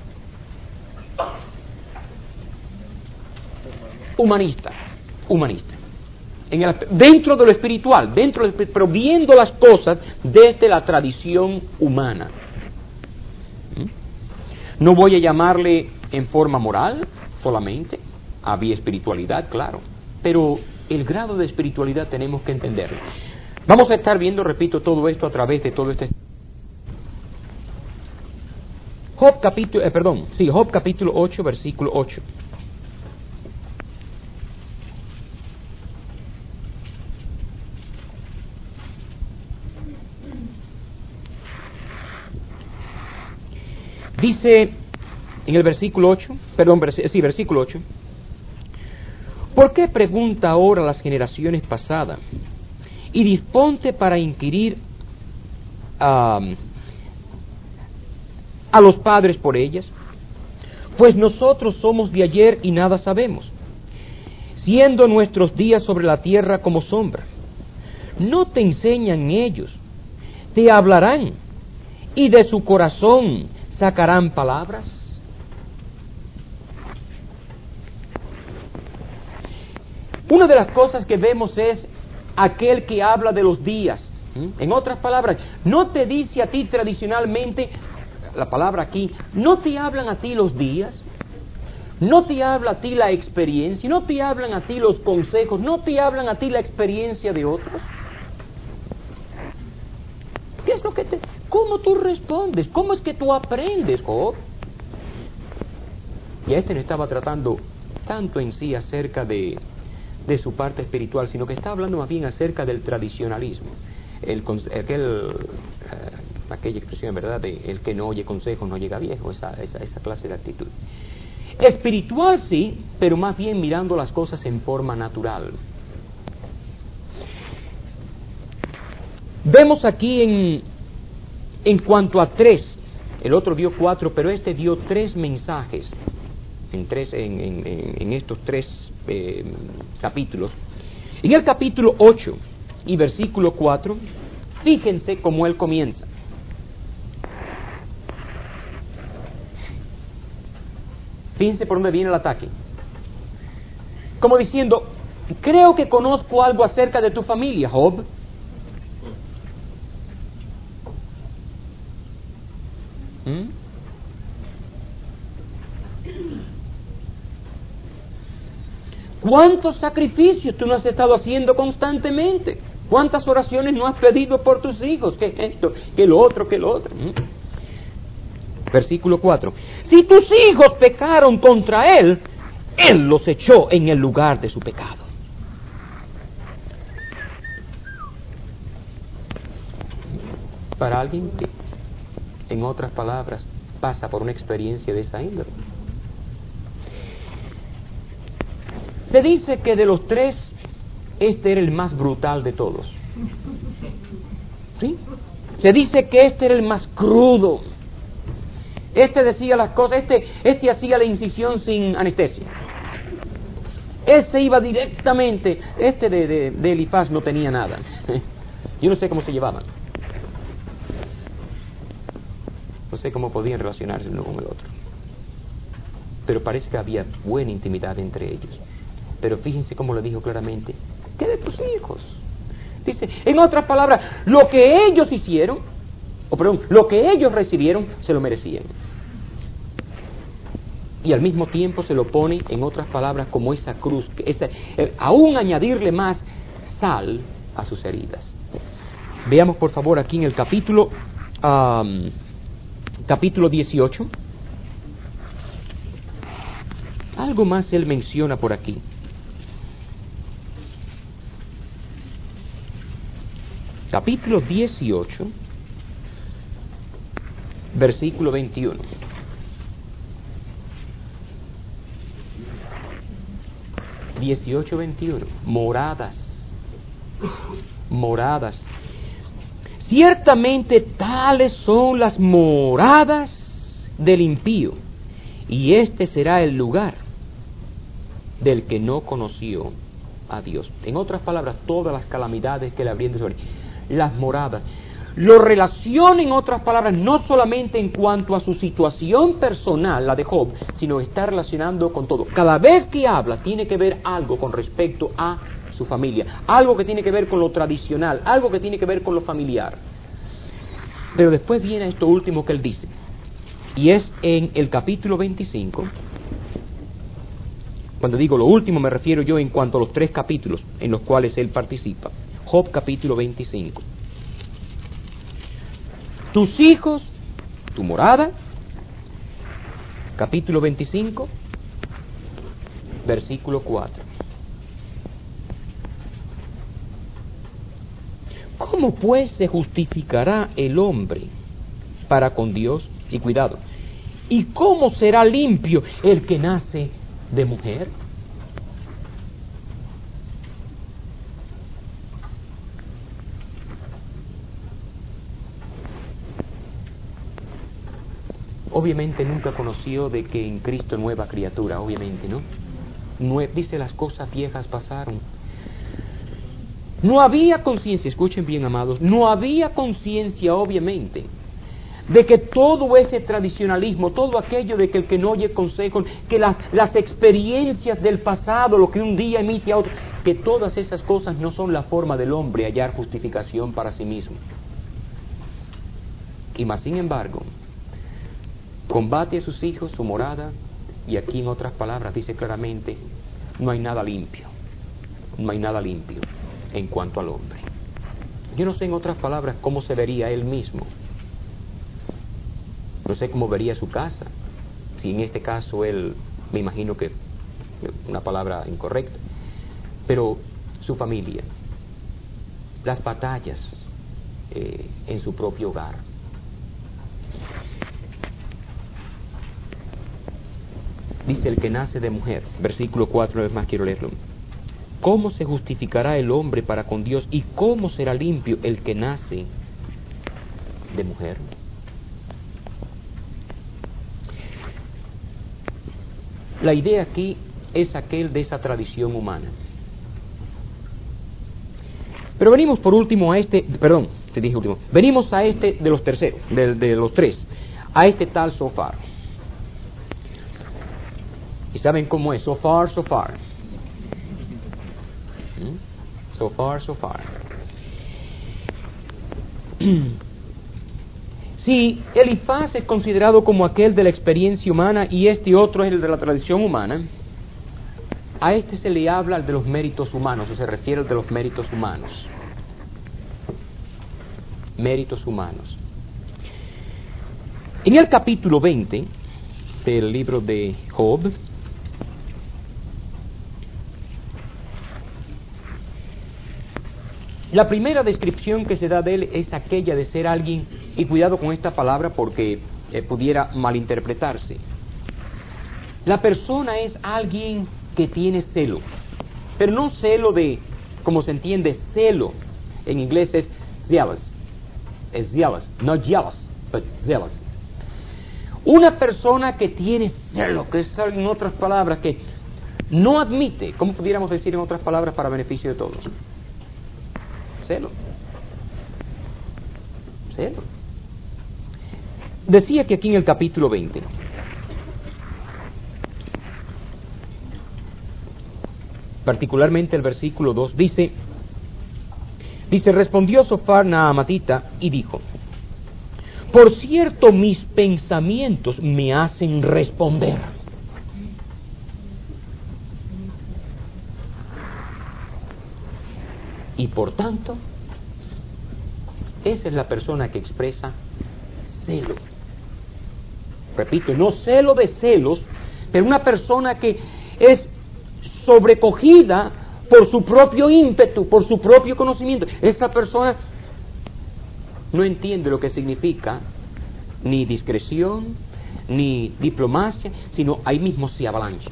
Speaker 1: humanista. Dentro de lo espiritual, pero viendo las cosas desde la tradición humana. No voy a llamarle en forma moral solamente, había espiritualidad, claro, pero el grado de espiritualidad tenemos que entenderlo. Vamos a estar viendo, repito, todo esto a través de todo este... Job capítulo 8, versículo 8. Dice en el versículo 8, versículo 8, ¿por qué pregunta ahora las generaciones pasadas y disponte para inquirir a los padres por ellas? Pues nosotros somos de ayer y nada sabemos, siendo nuestros días sobre la tierra como sombra. No te enseñan ellos, te hablarán, y de su corazón sacarán palabras. Una de las cosas que vemos es aquel que habla de los días. En otras palabras, no te dice a ti tradicionalmente, la palabra aquí, no te hablan a ti los días, no te habla a ti la experiencia, no te hablan a ti los consejos, no te hablan a ti la experiencia de otros. ¿Qué es lo que te... ¿Cómo tú respondes? ¿Cómo es que tú aprendes, Job? Y no estaba tratando tanto en sí acerca de su parte espiritual, sino que está hablando más bien acerca del tradicionalismo. Aquella expresión, ¿verdad?, de el que no oye consejos no llega viejo, esa clase de actitud. Espiritual sí, pero más bien mirando las cosas en forma natural. Vemos aquí en cuanto a 3, el otro dio 4, pero este dio 3 mensajes en estos 3 capítulos. En el capítulo 8 y versículo 4, fíjense cómo él comienza. Fíjense por dónde viene el ataque. Como diciendo, creo que conozco algo acerca de tu familia, Job. ¿Cuántos sacrificios tú no has estado haciendo constantemente? ¿Cuántas oraciones no has pedido por tus hijos? ¿Qué esto? ¿Qué lo otro? ¿Qué lo otro? Versículo 4. Si tus hijos pecaron contra él, él los echó en el lugar de su pecado. Para alguien que, en otras palabras, pasa por una experiencia de esa índole. Se dice que de los 3, este era el más brutal de todos. ¿Sí? Se dice que este era el más crudo. Este decía las cosas, este hacía la incisión sin anestesia. Este iba directamente, de Elifaz no tenía nada. Yo no sé cómo se llevaban. No sé cómo podían relacionarse uno con el otro. Pero parece que había buena intimidad entre ellos. Pero fíjense cómo le dijo claramente, ¿qué de tus hijos? Dice, en otras palabras, lo que ellos hicieron, lo que ellos recibieron, se lo merecían. Y al mismo tiempo se lo pone, en otras palabras, como esa cruz, aún añadirle más sal a sus heridas. Veamos por favor aquí en el capítulo 18. Algo más él menciona por aquí. Capítulo 18, versículo 21. Moradas. Ciertamente tales son las moradas del impío, y este será el lugar del que no conoció a Dios. En otras palabras, todas las calamidades que le habrían de sobre las moradas. Lo relaciona, en otras palabras, no solamente en cuanto a su situación personal, la de Job, sino está relacionando con todo. Cada vez que habla, tiene que ver algo con respecto a su familia, algo que tiene que ver con lo tradicional, algo que tiene que ver con lo familiar. Pero después viene esto último que él dice, y es en el capítulo 25. Cuando digo lo último me refiero yo en cuanto a los 3 capítulos en los cuales él participa. Job capítulo 25. Tus hijos, tu morada, capítulo 25, versículo 4. ¿Cómo pues se justificará el hombre para con Dios? Y cuidado, ¿y cómo será limpio el que nace de mujer? Obviamente nunca conoció de que en Cristo nueva criatura, obviamente, ¿no? Dice, las cosas viejas pasaron. No había conciencia, escuchen bien, amados, no había conciencia, obviamente, de que todo ese tradicionalismo, todo aquello de que el que no oye consejo, que las experiencias del pasado, lo que un día emite a otro, que todas esas cosas no son la forma del hombre hallar justificación para sí mismo. Y más sin embargo, combate a sus hijos, su morada, y aquí en otras palabras dice claramente, no hay nada limpio, no hay nada limpio en cuanto al hombre. Yo no sé en otras palabras cómo se vería él mismo, no sé cómo vería su casa, si en este caso él, me imagino que una palabra incorrecta, pero su familia, las batallas en su propio hogar. Dice el que nace de mujer, versículo 4, una vez más quiero leerlo. ¿Cómo se justificará el hombre para con Dios y cómo será limpio el que nace de mujer? La idea aquí es aquel de esa tradición humana. Pero venimos por último a venimos a este de los terceros, de los 3, a este tal Sofar. ¿Y saben cómo es? So far. So far. Si Elifaz es considerado como aquel de la experiencia humana y este otro es el de la tradición humana, a este se le habla de los méritos humanos, o se refiere al de los méritos humanos. Méritos humanos. En el capítulo 20 del libro de Job, la primera descripción que se da de él es aquella de ser alguien, y cuidado con esta palabra porque pudiera malinterpretarse. La persona es alguien que tiene celo, pero no celo de, como se entiende, celo. En inglés es zealous, not jealous, but zealous. Una persona que tiene celo, que es, en otras palabras, que no admite, ¿cómo pudiéramos decir en otras palabras para beneficio de todos? Celo. Celo. Decía que aquí en el capítulo 20, particularmente el versículo 2, dice, respondió Sofar Naamatita y dijo, por cierto mis pensamientos me hacen responder. Y por tanto, esa es la persona que expresa celo. Repito, no celo de celos, pero una persona que es sobrecogida por su propio ímpetu, por su propio conocimiento. Esa persona no entiende lo que significa ni discreción, ni diplomacia, sino ahí mismo se avalancha.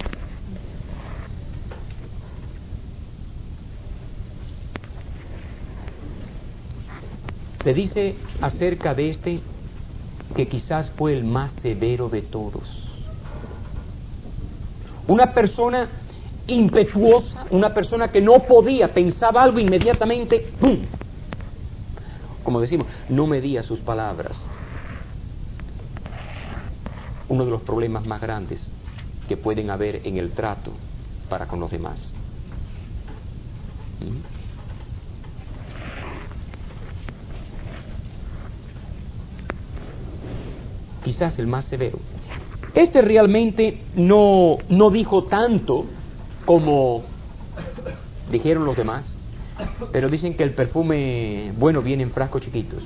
Speaker 1: Se dice acerca de este que quizás fue el más severo de todos. Una persona impetuosa, una persona que no podía, pensaba algo inmediatamente, ¡pum! Como decimos, no medía sus palabras. Uno de los problemas más grandes que pueden haber en el trato para con los demás. Quizás el más severo. Este realmente no dijo tanto como dijeron los demás, pero dicen que el perfume bueno viene en frascos chiquitos.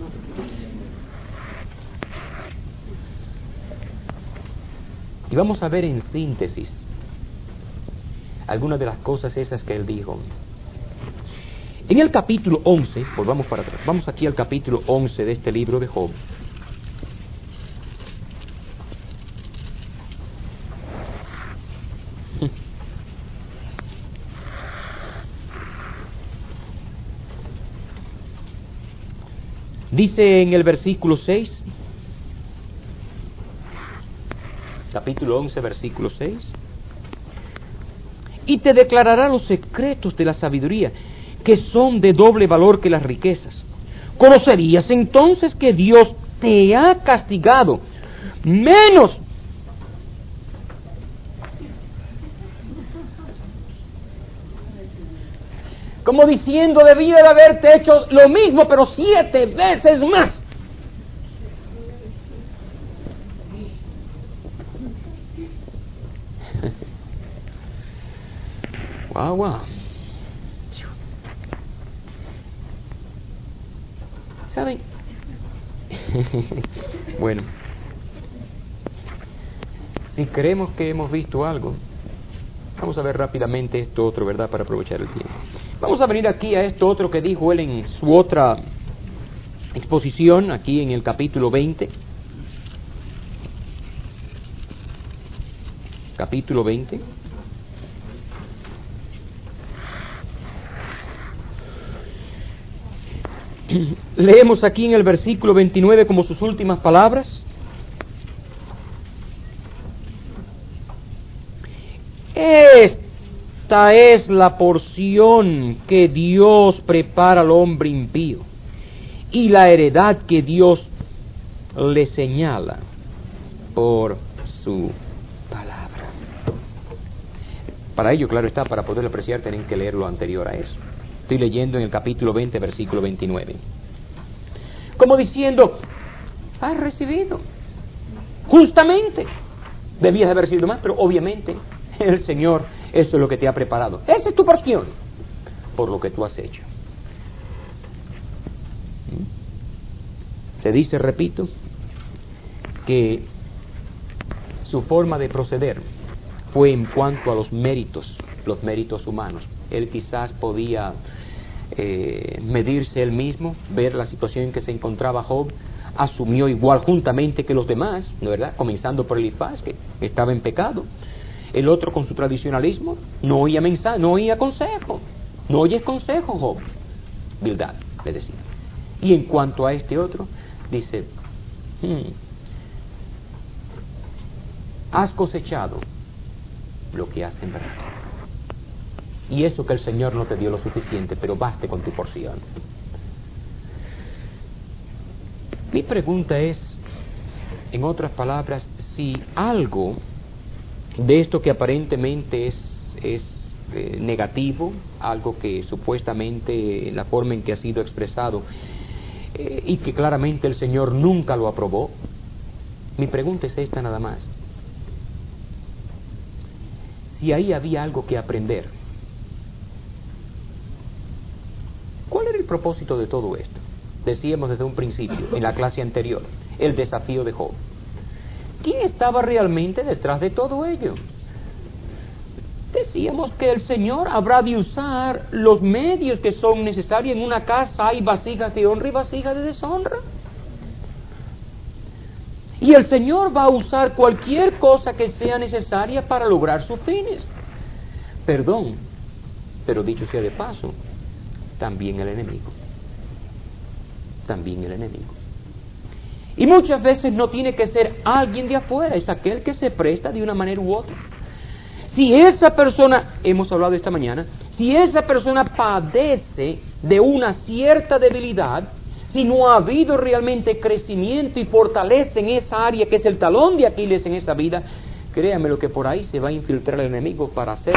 Speaker 1: Y vamos a ver en síntesis algunas de las cosas esas que él dijo. En el capítulo 11, volvamos para atrás, vamos aquí al capítulo 11 de este libro de Job. Dice en el versículo 6, capítulo 11, versículo 6, y te declarará los secretos de la sabiduría, que son de doble valor que las riquezas. ¿Conocerías entonces que Dios te ha castigado menos? Como diciendo, debía de haberte hecho lo mismo, pero 7 veces más. Wow. ¿Saben? Bueno, si creemos que hemos visto algo, vamos a ver rápidamente esto otro, ¿verdad? Para aprovechar el tiempo. Vamos a venir aquí a esto otro que dijo él en su otra exposición, aquí en el capítulo 20. Capítulo 20. Leemos aquí en el versículo 29 como sus últimas palabras. Esta es la porción que Dios prepara al hombre impío y la heredad que Dios le señala por su palabra. Para ello, claro está, para poderlo apreciar tienen que leer lo anterior a eso. Estoy leyendo en el capítulo 20, versículo 29. Como diciendo, has recibido. Justamente. Debías haber recibido más, pero obviamente el Señor, eso es lo que te ha preparado. Esa es tu porción, por lo que tú has hecho. Se dice, repito, que su forma de proceder fue en cuanto a los méritos humanos. Él quizás podía medirse él mismo, ver la situación en que se encontraba Job, asumió igual juntamente que los demás, ¿no verdad? Comenzando por Elifaz, que estaba en pecado. El otro con su tradicionalismo no oía mensaje, no oía consejo. No oyes consejo, Job. Bildad, le decía. Y en cuanto a este otro, dice, has cosechado lo que has sembrado. Y eso que el Señor no te dio lo suficiente, pero baste con tu porción. Mi pregunta es, en otras palabras, si algo de esto que aparentemente es negativo, algo que supuestamente en la forma en que ha sido expresado y que claramente el Señor nunca lo aprobó, mi pregunta es esta nada más. Si ahí había algo que aprender, ¿cuál era el propósito de todo esto? Decíamos desde un principio, en la clase anterior, el desafío de Job. ¿Quién estaba realmente detrás de todo ello? Decíamos que el Señor habrá de usar los medios que son necesarios. En una casa hay vasijas de honra y vasijas de deshonra. Y el Señor va a usar cualquier cosa que sea necesaria para lograr sus fines. Perdón, pero dicho sea de paso, también el enemigo. También el enemigo. Y muchas veces no tiene que ser alguien de afuera, es aquel que se presta de una manera u otra. Si esa persona, hemos hablado esta mañana, si esa persona padece de una cierta debilidad, si no ha habido realmente crecimiento y fortaleza en esa área que es el talón de Aquiles en esa vida, créanme lo que por ahí se va a infiltrar el enemigo para hacer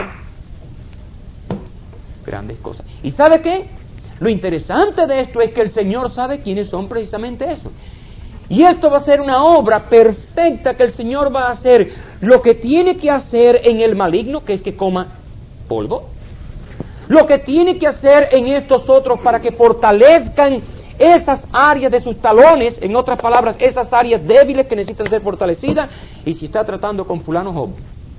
Speaker 1: grandes cosas. ¿Y sabe qué? Lo interesante de esto es que el Señor sabe quiénes son precisamente eso. Y esto va a ser una obra perfecta que el Señor va a hacer lo que tiene que hacer en el maligno, que es que coma polvo. Lo que tiene que hacer en estos otros para que fortalezcan esas áreas de sus talones, en otras palabras, esas áreas débiles que necesitan ser fortalecidas. Y si está tratando con fulano Job,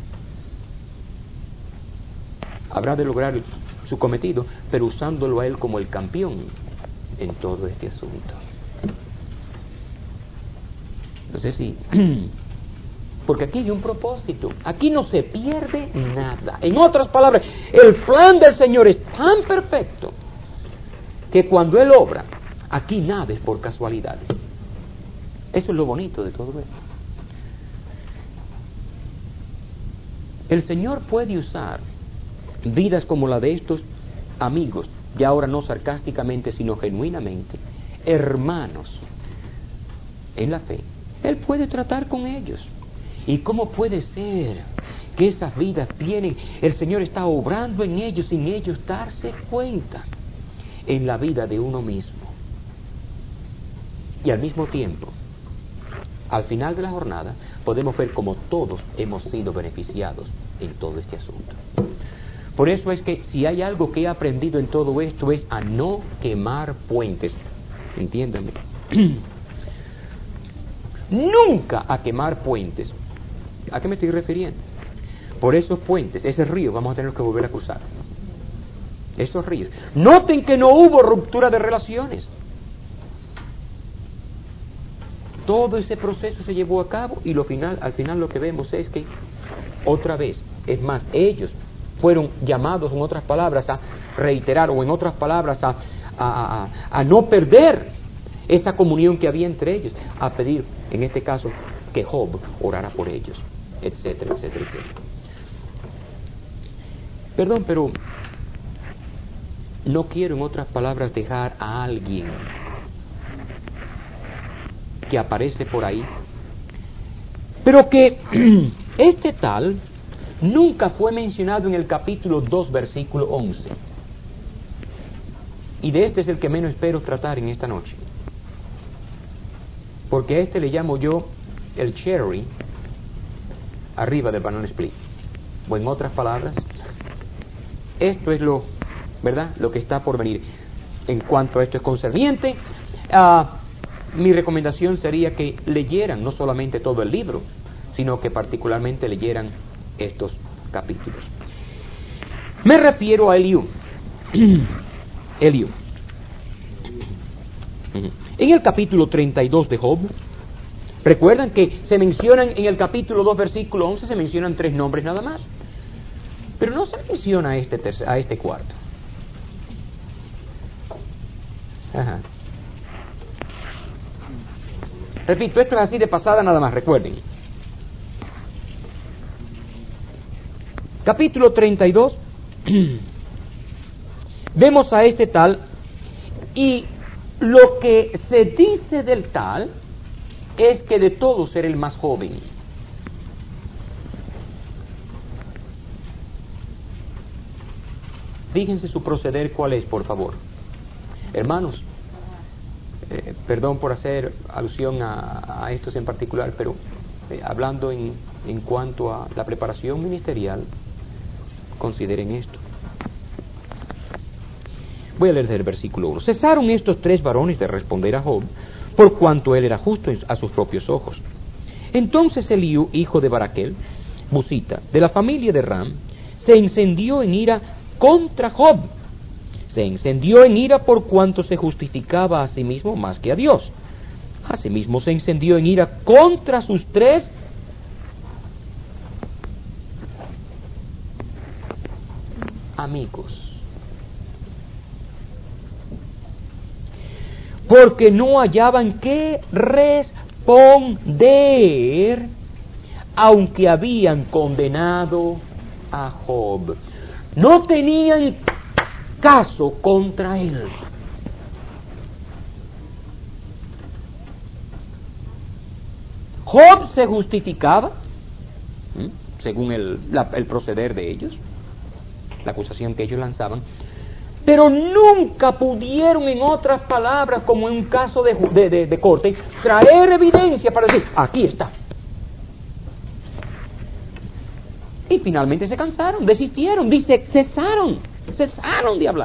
Speaker 1: habrá de lograr su cometido, pero usándolo a él como el campeón en todo este asunto. Entonces sí, porque aquí hay un propósito, aquí no se pierde nada. En otras palabras, el plan del Señor es tan perfecto que cuando Él obra, aquí nada es por casualidad. Eso es lo bonito de todo esto. El Señor puede usar vidas como la de estos amigos, y ahora no sarcásticamente, sino genuinamente, hermanos en la fe. Él puede tratar con ellos. ¿Y cómo puede ser que esas vidas vienen? El Señor está obrando en ellos sin ellos darse cuenta en la vida de uno mismo. Y al mismo tiempo, al final de la jornada, podemos ver cómo todos hemos sido beneficiados en todo este asunto. Por eso es que si hay algo que he aprendido en todo esto es a no quemar puentes. Entiéndame. Nunca a quemar puentes. ¿A qué me estoy refiriendo? Por esos puentes, ese río, vamos a tener que volver a cruzar. Esos ríos. Noten que no hubo ruptura de relaciones. Todo ese proceso se llevó a cabo y al final lo que vemos es que otra vez, es más, ellos fueron llamados, en otras palabras, a reiterar, o en otras palabras, a no perder esa comunión que había entre ellos, a pedir, en este caso, que Job orara por ellos, etcétera, etcétera, etcétera. Perdón, pero no quiero, en otras palabras, dejar a alguien que aparece por ahí, pero que este tal nunca fue mencionado en el capítulo 2, versículo 11. Y de este es el que menos espero tratar en esta noche. Porque a este le llamo yo el cherry arriba del banana split. O en otras palabras, esto es lo que está por venir. En cuanto a esto es concerniente, mi recomendación sería que leyeran no solamente todo el libro, sino que particularmente leyeran estos capítulos. Me refiero a Eliú. Eliú. En el capítulo 32 de Job, recuerdan que se mencionan en el capítulo 2, versículo 11, se mencionan 3 nombres nada más. Pero no se menciona a este cuarto. Ajá. Repito, esto es así de pasada nada más, recuerden. capítulo 32, vemos a este tal, y lo que se dice del tal es que de todos era el más joven. Fíjense su proceder cuál es, por favor. Hermanos, perdón por hacer alusión a estos en particular, pero hablando en cuanto a la preparación ministerial, consideren esto. Voy a leer el versículo 1. Cesaron estos 3 varones de responder a Job, por cuanto él era justo a sus propios ojos. Entonces Eliú, hijo de Baraquel, Busita, de la familia de Ram, se encendió en ira contra Job. Se encendió en ira por cuanto se justificaba a sí mismo más que a Dios. Asimismo se encendió en ira contra sus 3 amigos, porque no hallaban qué responder, aunque habían condenado a Job. No tenían caso contra él. Job se justificaba, según el proceder de ellos, la acusación que ellos lanzaban, pero nunca pudieron, en otras palabras, como en un caso de corte, traer evidencia para decir, aquí está. Y finalmente se cansaron, desistieron, dice, cesaron de hablar.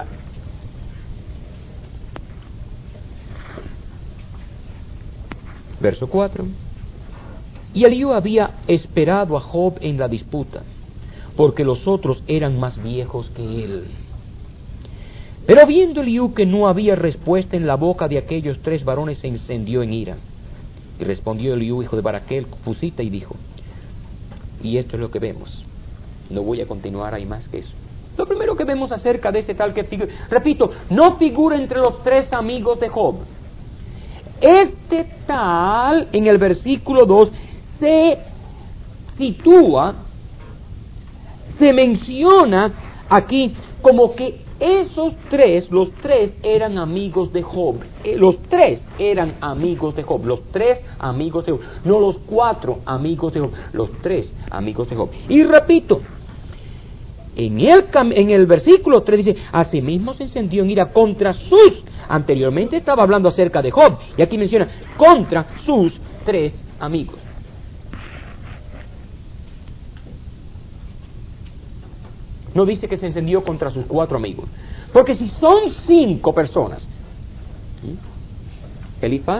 Speaker 1: Verso 4. Y Eliú había esperado a Job en la disputa, porque los otros eran más viejos que él. Pero viendo Eliú que no había respuesta en la boca de aquellos 3 varones, se encendió en ira. Y respondió Eliú, hijo de Baraquel, Busita, y dijo, y esto es lo que vemos. No voy a continuar ahí más que eso. Lo primero que vemos acerca de este tal que repito, no figura entre los 3 amigos de Job. Este tal, en el versículo 2, se sitúa, se menciona aquí como que esos 3, los 3 eran amigos de Job. Los 3 eran amigos de Job. Los 3 amigos de Job. No los 4 amigos de Job. Los 3 amigos de Job. Y repito, en el versículo 3 dice, asimismo se encendió en ira contra sus. Anteriormente estaba hablando acerca de Job. Y aquí menciona contra sus 3 amigos. No dice que se encendió contra sus 4 amigos. Porque si son 5 personas, Elifaz,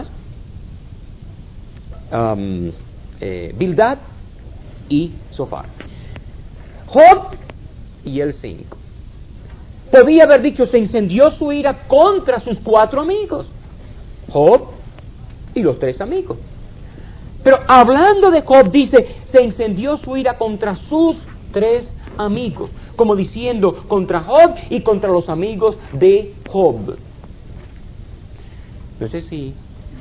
Speaker 1: Bildad y Zofar, Job y el 5, podía haber dicho, se encendió su ira contra sus 4 amigos, Job y los 3 amigos. Pero hablando de Job, dice, se encendió su ira contra sus 3 amigos, como diciendo contra Job y contra los amigos de Job. No sé si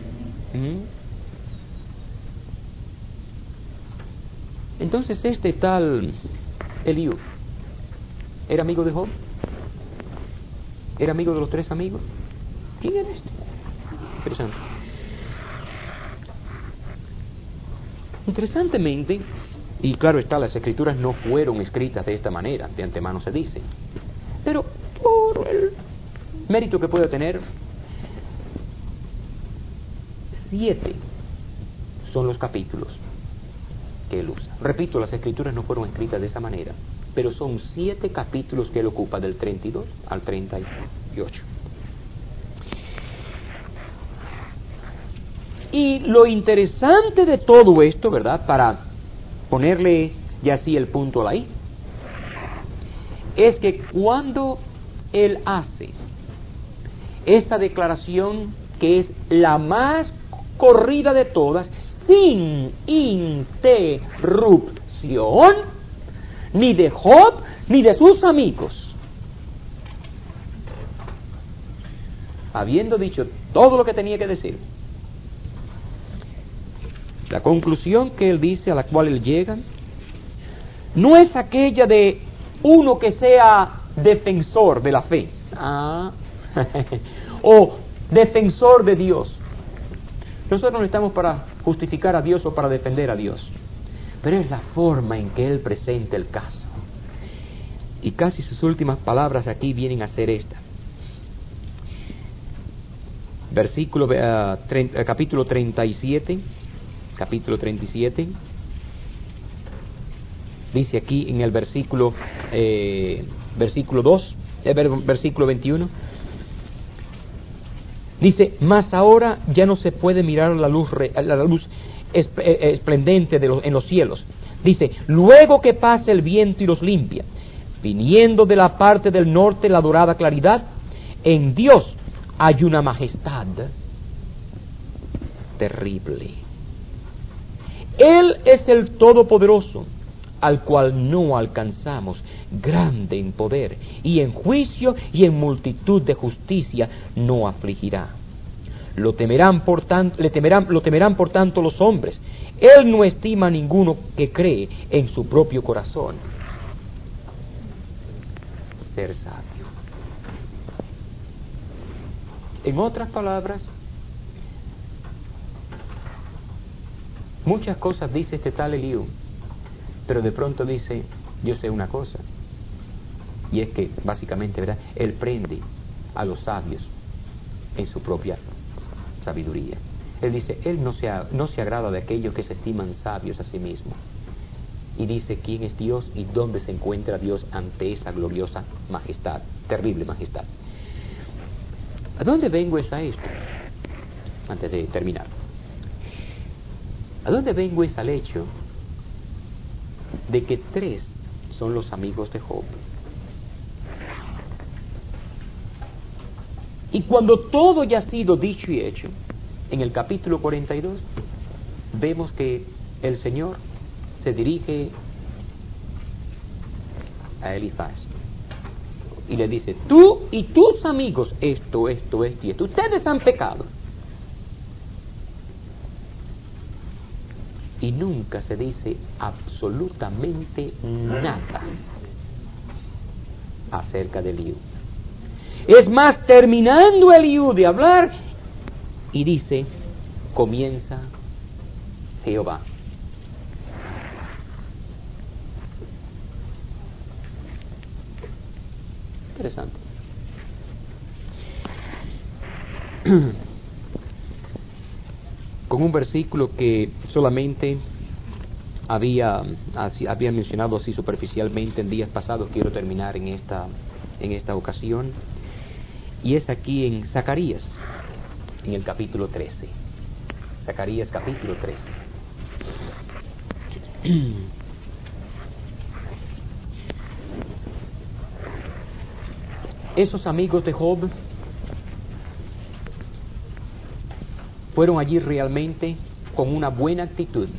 Speaker 1: entonces este tal Eliú ¿era amigo de Job? ¿Era amigo de los 3 amigos? ¿Quién era este? Interesante. Interesantemente, y claro está, las escrituras no fueron escritas de esta manera, de antemano se dice, pero por el mérito que puede tener, 7 son los capítulos que él usa. Repito, las escrituras no fueron escritas de esa manera, pero son 7 capítulos que él ocupa, del 32 al 38. Y lo interesante de todo esto, ¿verdad?, para ponerle ya así el punto a la I, es que cuando él hace esa declaración, que es la más corrida de todas, sin interrupción, ni de Job, ni de sus amigos, habiendo dicho todo lo que tenía que decir, la conclusión que él dice, a la cual él llega, no es aquella de uno que sea defensor de la fe. O defensor de Dios. Nosotros no estamos para justificar a Dios o para defender a Dios, pero es la forma en que Él presenta el caso. Y casi sus últimas palabras aquí vienen a ser esta. Capítulo 37, dice aquí en el versículo 21, dice: mas ahora ya no se puede mirar la luz esplendente en los cielos. Dice: luego que pase el viento y los limpia, viniendo de la parte del norte la dorada claridad, en Dios hay una majestad terrible. Él es el Todopoderoso, al cual no alcanzamos, grande en poder, y en juicio y en multitud de justicia no afligirá. Lo temerán por tanto los hombres. Él no estima a ninguno que cree en su propio corazón. Ser sabio. En otras palabras, muchas cosas dice este tal Eliú, pero de pronto dice: yo sé una cosa, y es que básicamente, ¿verdad?, él prende a los sabios en su propia sabiduría. Él dice: él no se agrada de aquellos que se estiman sabios a sí mismos. Y dice quién es Dios y dónde se encuentra Dios ante esa gloriosa majestad, terrible majestad. ¿A dónde vengo es a esto? Antes de terminar, ¿a dónde vengo es al hecho de que 3 son los amigos de Job? Y cuando todo ya ha sido dicho y hecho, en el capítulo 42, vemos que el Señor se dirige a Elifaz y le dice: tú y tus amigos, esto y esto, ustedes han pecado. Y nunca se dice absolutamente nada acerca de Eliú. Es más, terminando Eliú de hablar, y dice: comienza Jehová. Interesante. Con un versículo que solamente había mencionado así superficialmente en días pasados, quiero terminar en esta ocasión, y es aquí en Zacarías, en el capítulo 13. Zacarías capítulo 13. Esos amigos de Job fueron allí realmente con una buena actitud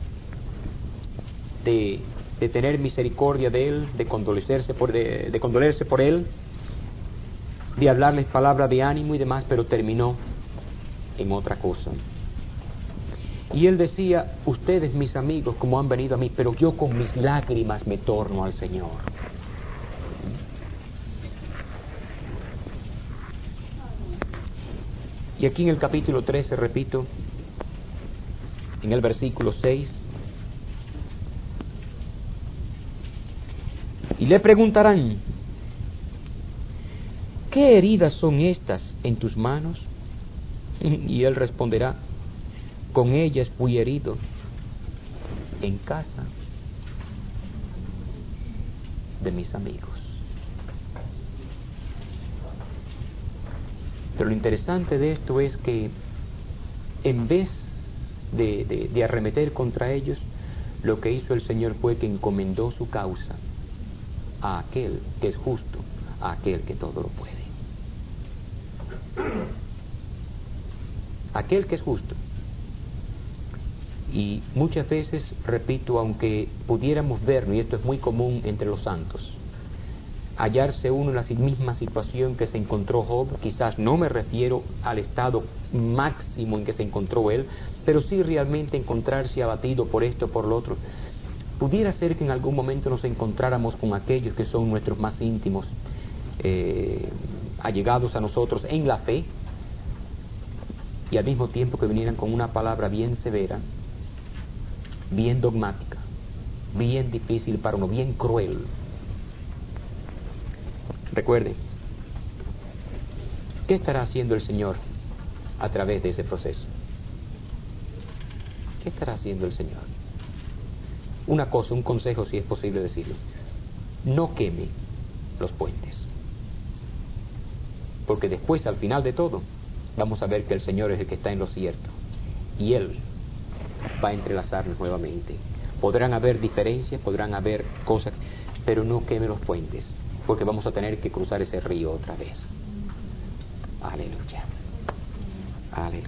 Speaker 1: de tener misericordia de él, de condolerse por él, de hablarles palabras de ánimo y demás, pero terminó en otra cosa. Y él decía: ustedes, mis amigos, como han venido a mí, pero yo con mis lágrimas me torno al Señor. Y aquí en el capítulo 13, repito, en el versículo 6, y le preguntarán: ¿qué heridas son estas en tus manos? Y él responderá: con ellas fui herido en casa de mis amigos. Pero lo interesante de esto es que en vez de arremeter contra ellos, lo que hizo el Señor fue que encomendó su causa a aquel que es justo, a aquel que todo lo puede. Aquel que es justo. Y muchas veces, repito, aunque pudiéramos verlo, y esto es muy común entre los santos, hallarse uno en la misma situación que se encontró Job, quizás no me refiero al estado máximo en que se encontró él, pero sí realmente encontrarse abatido por esto, por lo otro, Pudiera ser que en algún momento nos encontráramos con aquellos que son nuestros más íntimos, allegados a nosotros en la fe, y al mismo tiempo que vinieran con una palabra bien severa, bien dogmática, bien difícil para uno, bien cruel. Recuerden, ¿qué estará haciendo el Señor a través de ese proceso? ¿Qué estará haciendo el Señor? Una cosa, un consejo, si es posible decirlo: no queme los puentes, porque después, al final de todo, vamos a ver que el Señor es el que está en lo cierto, y Él va a entrelazarnos nuevamente. Podrán haber diferencias, podrán haber cosas, pero no queme los puentes, porque vamos a tener que cruzar ese río otra vez. Aleluya, aleluya.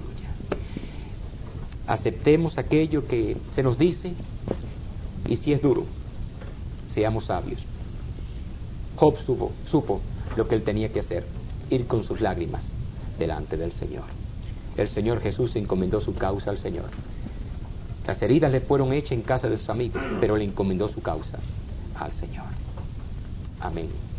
Speaker 1: Aceptemos aquello que se nos dice, y si es duro, seamos sabios. Job supo lo que él tenía que hacer: ir con sus lágrimas delante del Señor. El Señor Jesús encomendó su causa al Señor. Las heridas le fueron hechas en casa de sus amigos, pero le encomendó su causa al Señor. Amén.